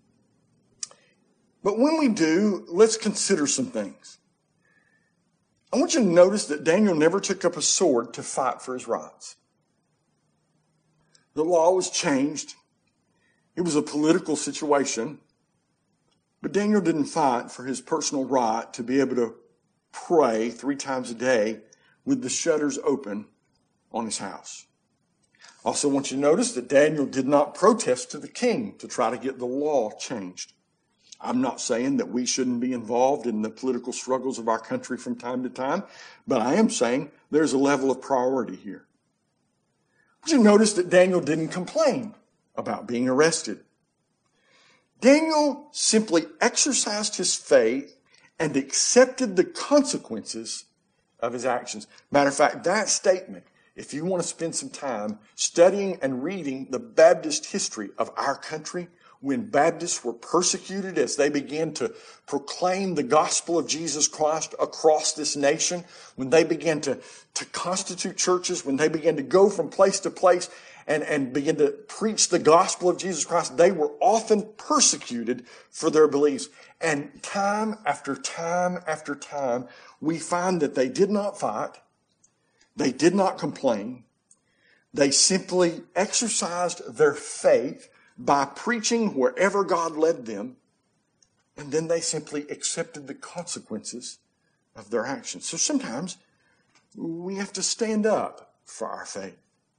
But when we do, let's consider some things. I want you to notice that Daniel never took up a sword to fight for his rights. The law was changed. It was a political situation. But Daniel didn't fight for his personal right to be able to pray 3 times a day with the shutters open on his house. I also want you to notice that Daniel did not protest to the king to try to get the law changed. I'm not saying that we shouldn't be involved in the political struggles of our country from time to time, but I am saying there's a level of priority here. I want you to notice that Daniel didn't complain about being arrested. Daniel simply exercised his faith and accepted the consequences of his actions. Matter of fact, that statement, if you want to spend some time studying and reading the Baptist history of our country, when Baptists were persecuted as they began to proclaim the gospel of Jesus Christ across this nation, when they began to constitute churches, when they began to go from place to place and begin to preach the gospel of Jesus Christ, they were often persecuted for their beliefs. And time after time after time, we find that they did not fight. They did not complain. They simply exercised their faith by preaching wherever God led them. And then they simply accepted the consequences of their actions. So sometimes we have to stand up for our faith.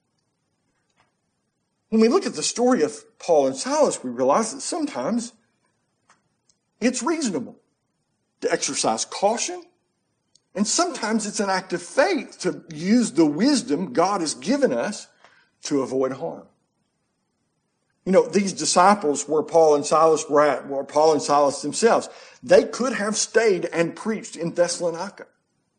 When we look at the story of Paul and Silas, we realize that sometimes it's reasonable to exercise caution, and sometimes it's an act of faith to use the wisdom God has given us to avoid harm. You know, these disciples where Paul and Silas were at, were Paul and Silas themselves, they could have stayed and preached in Thessalonica.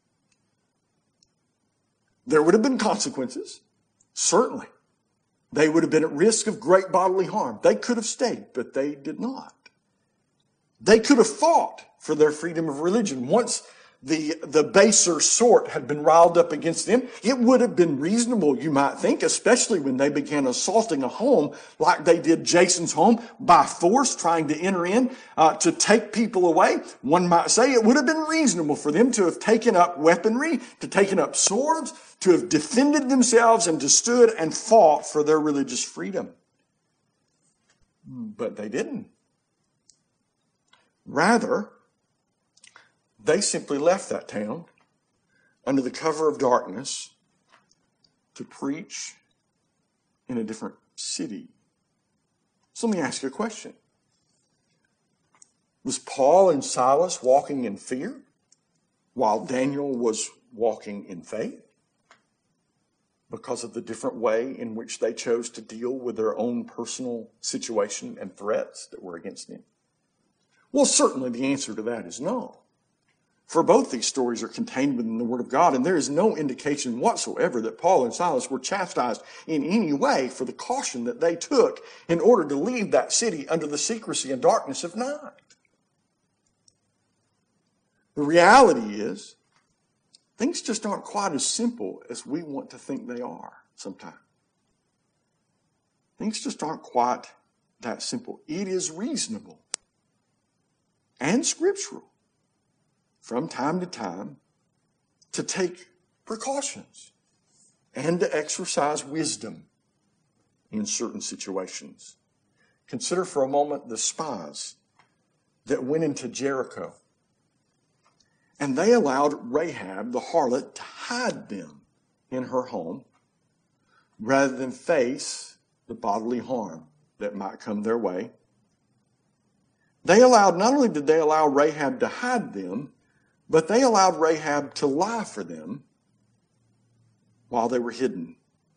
There would have been consequences, certainly. They would have been at risk of great bodily harm. They could have stayed, but they did not. They could have fought for their freedom of religion. Once the baser sort had been riled up against them, it would have been reasonable, you might think, especially when they began assaulting a home like they did Jason's home by force, trying to enter in to take people away. One might say it would have been reasonable for them to have taken up weaponry, to taken up swords, to have defended themselves and to stood and fought for their religious freedom. But they didn't. Rather, they simply left that town under the cover of darkness to preach in a different city. So let me ask you a question. Was Paul and Silas walking in fear while Daniel was walking in faith? Because of the different way in which they chose to deal with their own personal situation and threats that were against them? Well, certainly the answer to that is no. For both these stories are contained within the Word of God, and there is no indication whatsoever that Paul and Silas were chastised in any way for the caution that they took in order to leave that city under the secrecy and darkness of night. The reality is, things just aren't quite as simple as we want to think they are sometimes. Things just aren't quite that simple. It is reasonable and scriptural from time to time to take precautions and to exercise wisdom in certain situations. Consider for a moment the spies that went into Jericho. And they allowed Rahab, the harlot, to hide them in her home rather than face the bodily harm that might come their way. Not only did they allow Rahab to hide them, but they allowed Rahab to lie for them while they were hidden.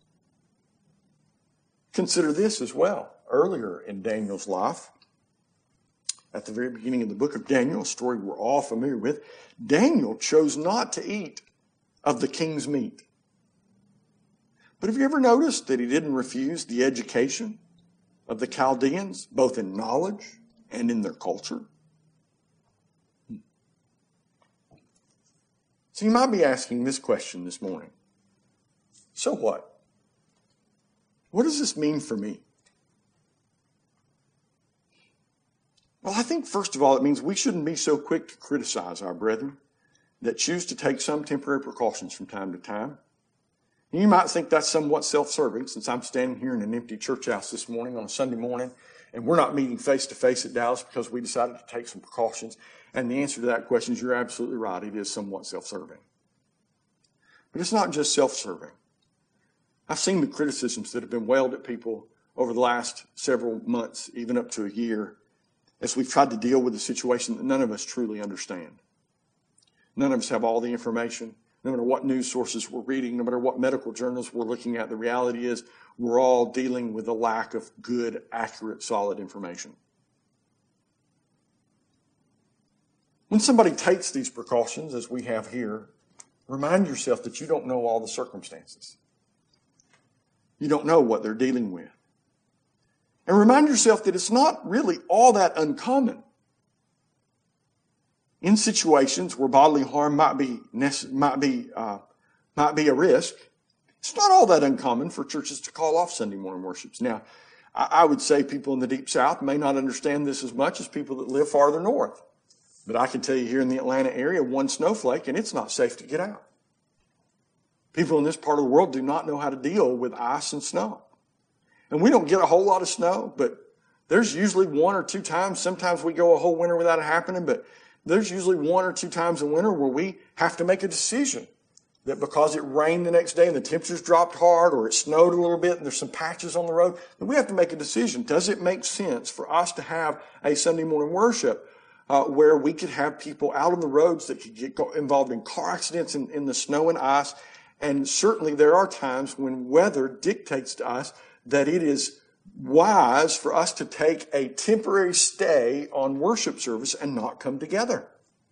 Consider this as well. Earlier in Daniel's life, at the very beginning of the book of Daniel, a story we're all familiar with, Daniel chose not to eat of the king's meat. But have you ever noticed that he didn't refuse the education of the Chaldeans, both in knowledge and in their culture? So you might be asking this question this morning. So what? What does this mean for me? Well, I think, first of all, it means we shouldn't be so quick to criticize our brethren that choose to take some temporary precautions from time to time. You might think that's somewhat self-serving, since I'm standing here in an empty church house this morning on a Sunday morning, and we're not meeting face-to-face at Dallas because we decided to take some precautions. And the answer to that question is you're absolutely right. It is somewhat self-serving. But it's not just self-serving. I've seen the criticisms that have been wailed at people over the last several months, even up to a year, as we've tried to deal with a situation that none of us truly understand. None of us have all the information. No matter what news sources we're reading, no matter what medical journals we're looking at, the reality is we're all dealing with a lack of good, accurate, solid information. When somebody takes these precautions, as we have here, remind yourself that you don't know all the circumstances. You don't know what they're dealing with. And remind yourself that it's not really all that uncommon in situations where bodily harm might be a risk. It's not all that uncommon for churches to call off Sunday morning worships. Now, I would say people in the Deep South may not understand this as much as people that live farther north. But I can tell you here in the Atlanta area, one snowflake and it's not safe to get out. People in this part of the world do not know how to deal with ice and snow. And we don't get a whole lot of snow, but there's usually one or two times. Sometimes we go a whole winter without it happening, but there's usually one or two times in winter where we have to make a decision that because it rained the next day and the temperatures dropped hard, or it snowed a little bit and there's some patches on the road, then we have to make a decision. Does it make sense for us to have a Sunday morning worship where we could have people out on the roads that could get involved in car accidents in the snow and ice? And certainly there are times when weather dictates to us that it is wise for us to take a temporary stay on worship service and not come together.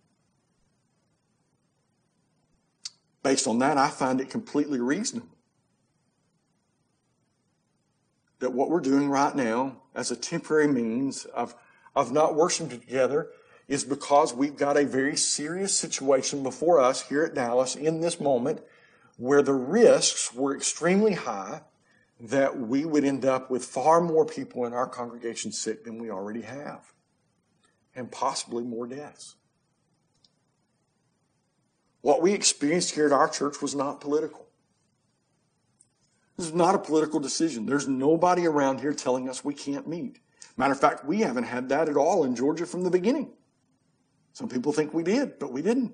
Based on that, I find it completely reasonable that what we're doing right now as a temporary means of not worshiping together is because we've got a very serious situation before us here at Dallas in this moment where the risks were extremely high that we would end up with far more people in our congregation sick than we already have, and possibly more deaths. What we experienced here at our church was not political. This is not a political decision. There's nobody around here telling us we can't meet. Matter of fact, we haven't had that at all in Georgia from the beginning. Some people think we did, but we didn't.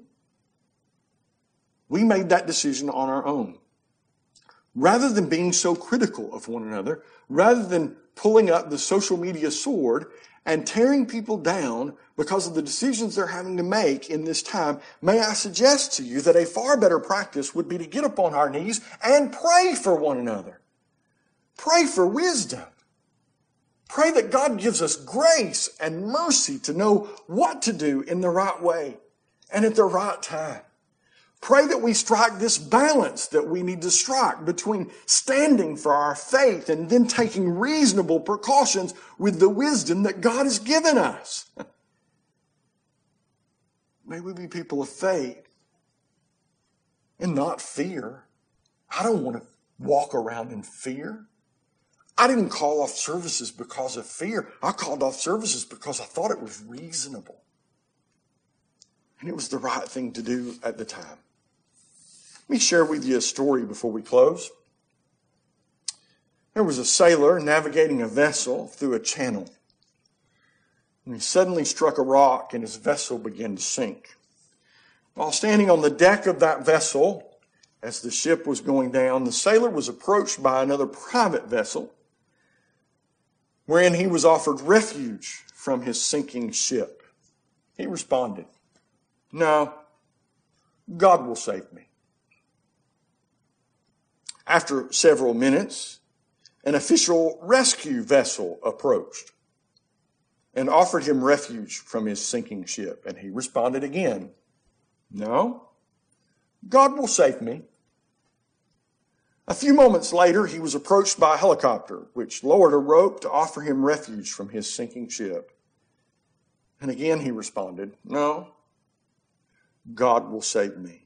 We made that decision on our own. Rather than being so critical of one another, rather than pulling up the social media sword and tearing people down because of the decisions they're having to make in this time, may I suggest to you that a far better practice would be to get up on our knees and pray for one another. Pray for wisdom. Pray that God gives us grace and mercy to know what to do in the right way and at the right time. Pray that we strike this balance that we need to strike between standing for our faith and then taking reasonable precautions with the wisdom that God has given us. May we be people of faith and not fear. I don't want to walk around in fear. I didn't call off services because of fear. I called off services because I thought it was reasonable. And it was the right thing to do at the time. Let me share with you a story before we close. There was a sailor navigating a vessel through a channel. And he suddenly struck a rock and his vessel began to sink. While standing on the deck of that vessel, as the ship was going down, the sailor was approached by another private vessel, wherein he was offered refuge from his sinking ship. He responded, "No, God will save me." After several minutes, an official rescue vessel approached and offered him refuge from his sinking ship. And he responded again, "No, God will save me." A few moments later, he was approached by a helicopter, which lowered a rope to offer him refuge from his sinking ship. And again he responded, "No, God will save me."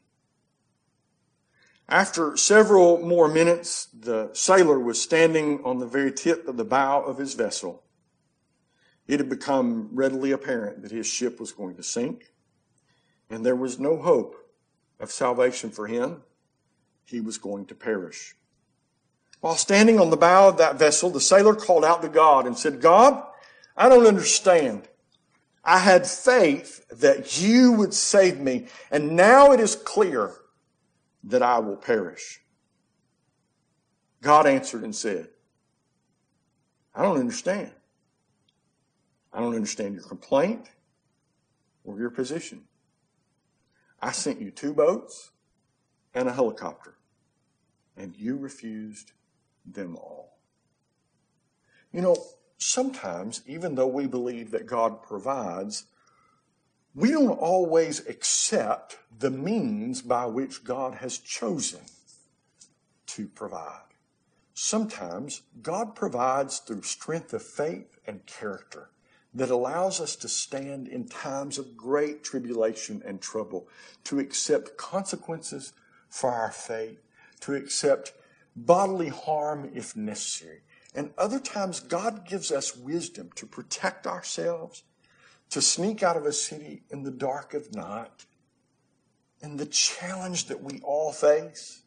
After several more minutes, the sailor was standing on the very tip of the bow of his vessel. It had become readily apparent that his ship was going to sink, and there was no hope of salvation for him. He was going to perish. While standing on the bow of that vessel, the sailor called out to God and said, "God, I don't understand. I had faith that you would save me, and now it is clear that I will perish." God answered and said, "I don't understand. I don't understand your complaint or your position. I sent you 2 boats and a helicopter, and you refused them all." You know, sometimes, even though we believe that God provides, we don't always accept the means by which God has chosen to provide. Sometimes God provides through strength of faith and character that allows us to stand in times of great tribulation and trouble, to accept consequences for our faith, to accept bodily harm if necessary. And other times God gives us wisdom to protect ourselves, to sneak out of a city in the dark of night. And the challenge that we all face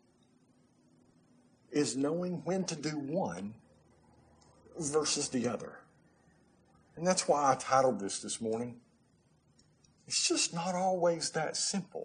is knowing when to do one versus the other. And that's why I titled this morning, "It's just not always that simple."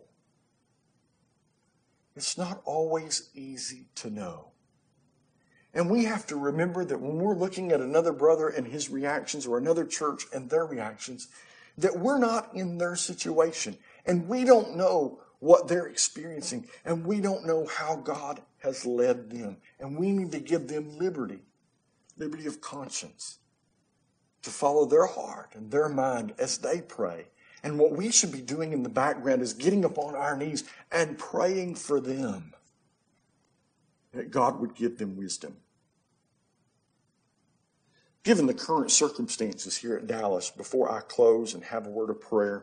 It's not always easy to know. And we have to remember that when we're looking at another brother and his reactions, or another church and their reactions, that we're not in their situation. And we don't know what they're experiencing. And we don't know how God has led them. And we need to give them liberty of conscience, to follow their heart and their mind as they pray. And what we should be doing in the background is getting upon our knees and praying for them, that God would give them wisdom. given the current circumstances here at Dallas, before I close and have a word of prayer,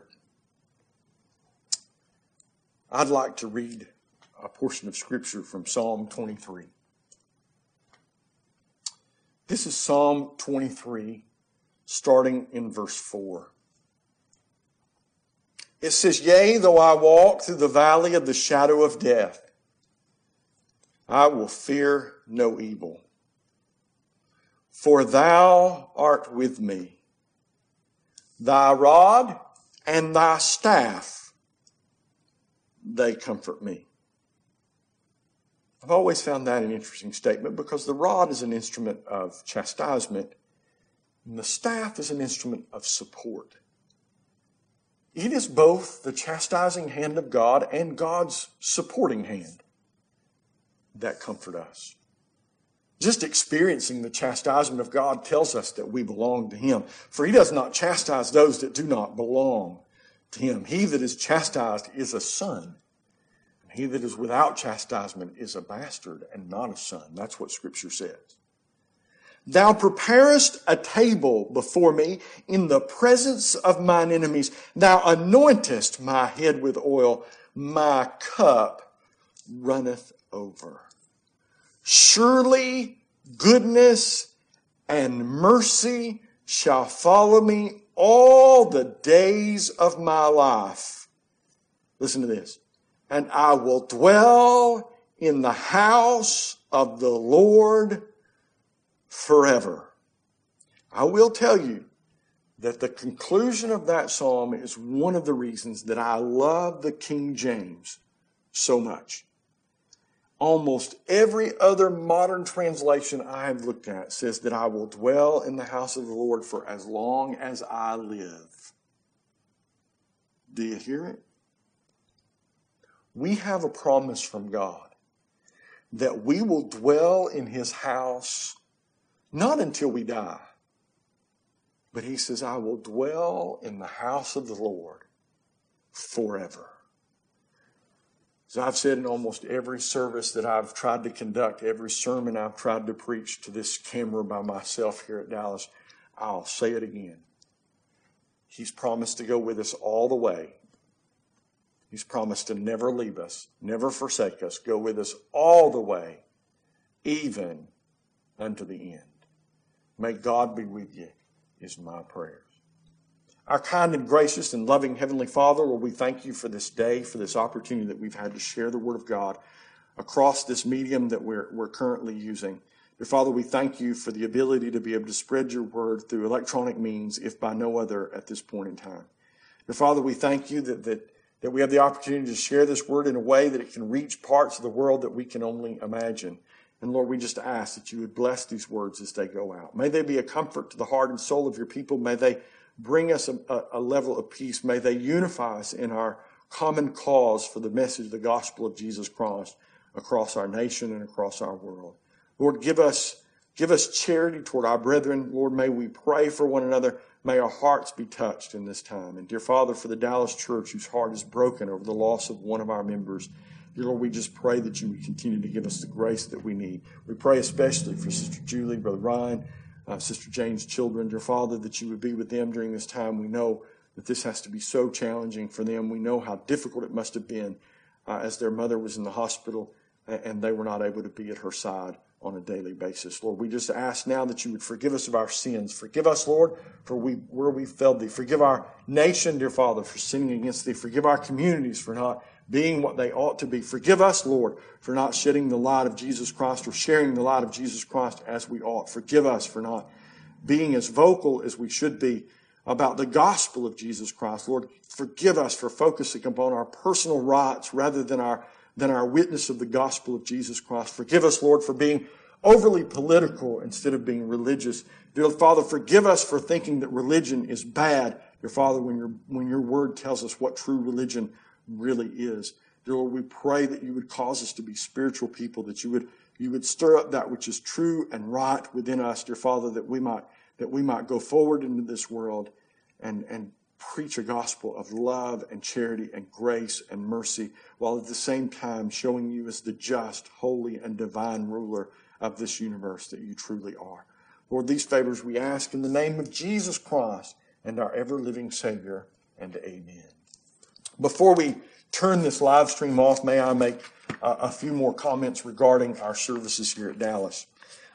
I'd like to read a portion of Scripture from Psalm 23. This is Psalm 23, starting in verse 4. It says, "Yea, though I walk through the valley of the shadow of death, I will fear no evil. For thou art with me. Thy rod and thy staff, they comfort me." I've always found that an interesting statement because the rod is an instrument of chastisement and the staff is an instrument of support. It is both the chastising hand of God and God's supporting hand that comfort us. Just experiencing the chastisement of God tells us that we belong to Him. For He does not chastise those that do not belong to Him. He that is chastised is a son. And he that is without chastisement is a bastard and not a son. That's what Scripture says. Thou preparest a table before me in the presence of mine enemies. Thou anointest my head with oil. My cup runneth over. Surely goodness and mercy shall follow me all the days of my life. Listen to this. And I will dwell in the house of the Lord forever. I will tell you that the conclusion of that psalm is one of the reasons that I love the King James so much. Almost every other modern translation I have looked at says that I will dwell in the house of the Lord for as long as I live. Do you hear it? We have a promise from God that we will dwell in His house not until we die. But He says, I will dwell in the house of the Lord forever. As I've said in almost every service that I've tried to conduct, every sermon I've tried to preach to this camera by myself here at Dallas, I'll say it again. He's promised to go with us all the way. He's promised to never leave us, never forsake us, go with us all the way, even unto the end. May God be with you, is my prayers. Our kind and gracious and loving Heavenly Father, Lord, we thank you for this day, for this opportunity that we've had to share the Word of God across this medium that we're currently using. Dear Father, we thank you for the ability to be able to spread your Word through electronic means, if by no other at this point in time. Dear Father, we thank you that we have the opportunity to share this Word in a way that it can reach parts of the world that we can only imagine. And Lord, we just ask that you would bless these words as they go out. May they be a comfort to the heart and soul of your people. May they bring us a level of peace. May they unify us in our common cause for the message of the gospel of Jesus Christ across our nation and across our world. Lord, give us charity toward our brethren. Lord, may we pray for one another. May our hearts be touched in this time. And dear Father, for the Dallas church whose heart is broken over the loss of one of our members, dear Lord, we just pray that you would continue to give us the grace that we need. We pray especially for Sister Julie, Brother Ryan, Sister Jane's children, dear Father, that you would be with them during this time. We know that this has to be so challenging for them. We know how difficult it must have been as their mother was in the hospital and they were not able to be at her side on a daily basis. Lord, we just ask now that you would forgive us of our sins. Forgive us, Lord, for where we failed thee. Forgive our nation, dear Father, for sinning against thee. Forgive our communities for not being what they ought to be. Forgive us, Lord, for not shedding the light of Jesus Christ or sharing the light of Jesus Christ as we ought. Forgive us for not being as vocal as we should be about the gospel of Jesus Christ. Lord, forgive us for focusing upon our personal rights rather than our witness of the gospel of Jesus Christ. Forgive us, Lord, for being overly political instead of being religious. Dear Father, forgive us for thinking that religion is bad. Dear Father, when your word tells us what true religion really is. Dear Lord, we pray that you would cause us to be spiritual people, that you would stir up that which is true and right within us, dear Father, that we might go forward into this world and preach a gospel of love and charity and grace and mercy, while at the same time showing you as the just, holy, and divine ruler of this universe that you truly are. Lord, these favors we ask in the name of Jesus Christ and our ever-living Savior, and amen. Before we turn this live stream off, may I make a few more comments regarding our services here at Dallas.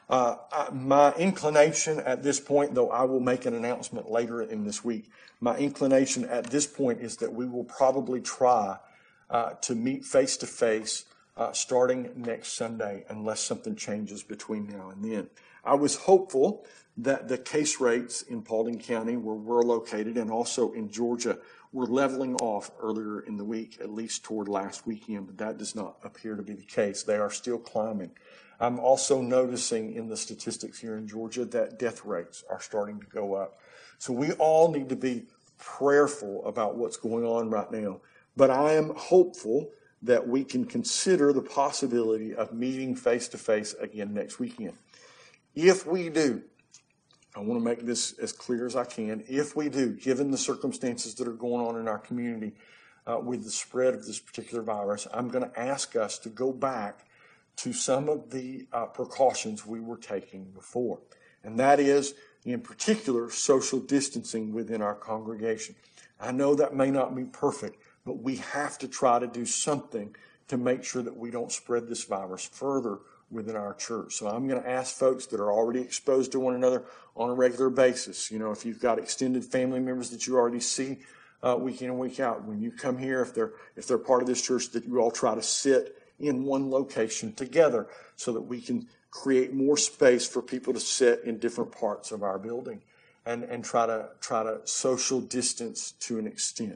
My inclination at this point, though I will make an announcement later in this week, my inclination at this point is that we will probably try to meet face-to-face starting next Sunday unless something changes between now and then. I was hopeful that the case rates in Paulding County, where we're located, and also in Georgia, were leveling off earlier in the week, at least toward last weekend, but that does not appear to be the case. They are still climbing. I'm also noticing in the statistics here in Georgia that death rates are starting to go up. So we all need to be prayerful about what's going on right now. But I am hopeful that we can consider the possibility of meeting face-to-face again next weekend. If we do, I want to make this as clear as I can, if we do, given the circumstances that are going on in our community with the spread of this particular virus, I'm going to ask us to go back to some of the precautions we were taking before. And that is, in particular, social distancing within our congregation. I know that may not be perfect, but we have to try to do something to make sure that we don't spread this virus further within our church. So I'm going to ask folks that are already exposed to one another on a regular basis. You know, if you've got extended family members that you already see week in and week out, when you come here, if they're part of this church, that you all try to sit in one location together so that we can create more space for people to sit in different parts of our building and try to social distance to an extent.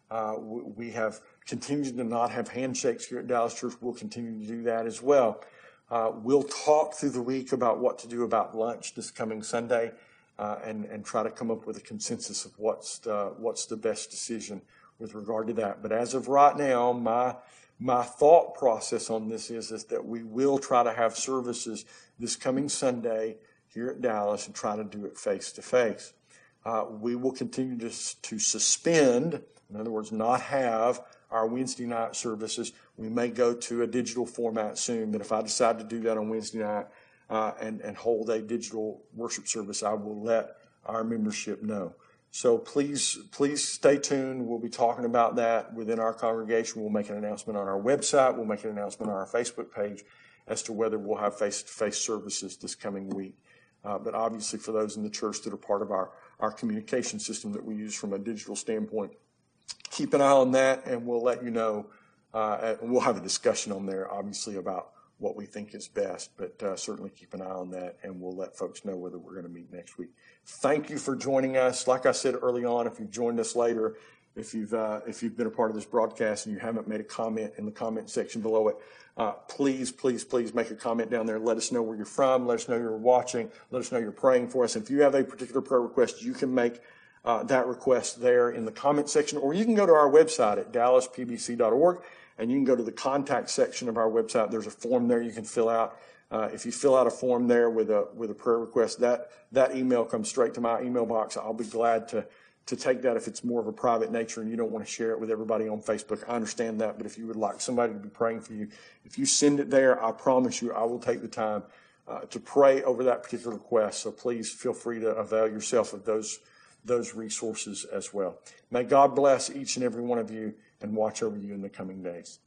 We have continued to not have handshakes here at Dallas Church. We'll continue to do that as well. We'll talk through the week about what to do about lunch this coming Sunday and try to come up with a consensus of what's the best decision with regard to that. But as of right now, my thought process on this is that we will try to have services this coming Sunday here at Dallas and try to do it face-to-face. We will continue to suspend, in other words, not have our Wednesday night services. We may go to a digital format soon, but if I decide to do that on Wednesday night and hold a digital worship service, I will let our membership know. So please stay tuned. We'll be talking about that within our congregation. We'll make an announcement on our website. We'll make an announcement on our Facebook page as to whether we'll have face-to-face services this coming week. But obviously for those in the church that are part of our communication system that we use from a digital standpoint, keep an eye on that, and we'll let you know. And we'll have a discussion on there, obviously, about what we think is best. But certainly keep an eye on that, and we'll let folks know whether we're going to meet next week. Thank you for joining us. Like I said early on, if you've joined us later, if you've been a part of this broadcast and you haven't made a comment in the comment section below it, please make a comment down there. Let us know where you're from. Let us know you're watching. Let us know you're praying for us. If you have a particular prayer request, you can make that request there in the comment section, or you can go to our website at dallaspbc.org, and you can go to the contact section of our website. There's a form there you can fill out. If you fill out a form there with a prayer request, that email comes straight to my email box. I'll be glad to take that if it's more of a private nature and you don't want to share it with everybody on Facebook. I understand that, but if you would like somebody to be praying for you, if you send it there, I promise you I will take the time to pray over that particular request. So please feel free to avail yourself of those resources as well. May God bless each and every one of you and watch over you in the coming days.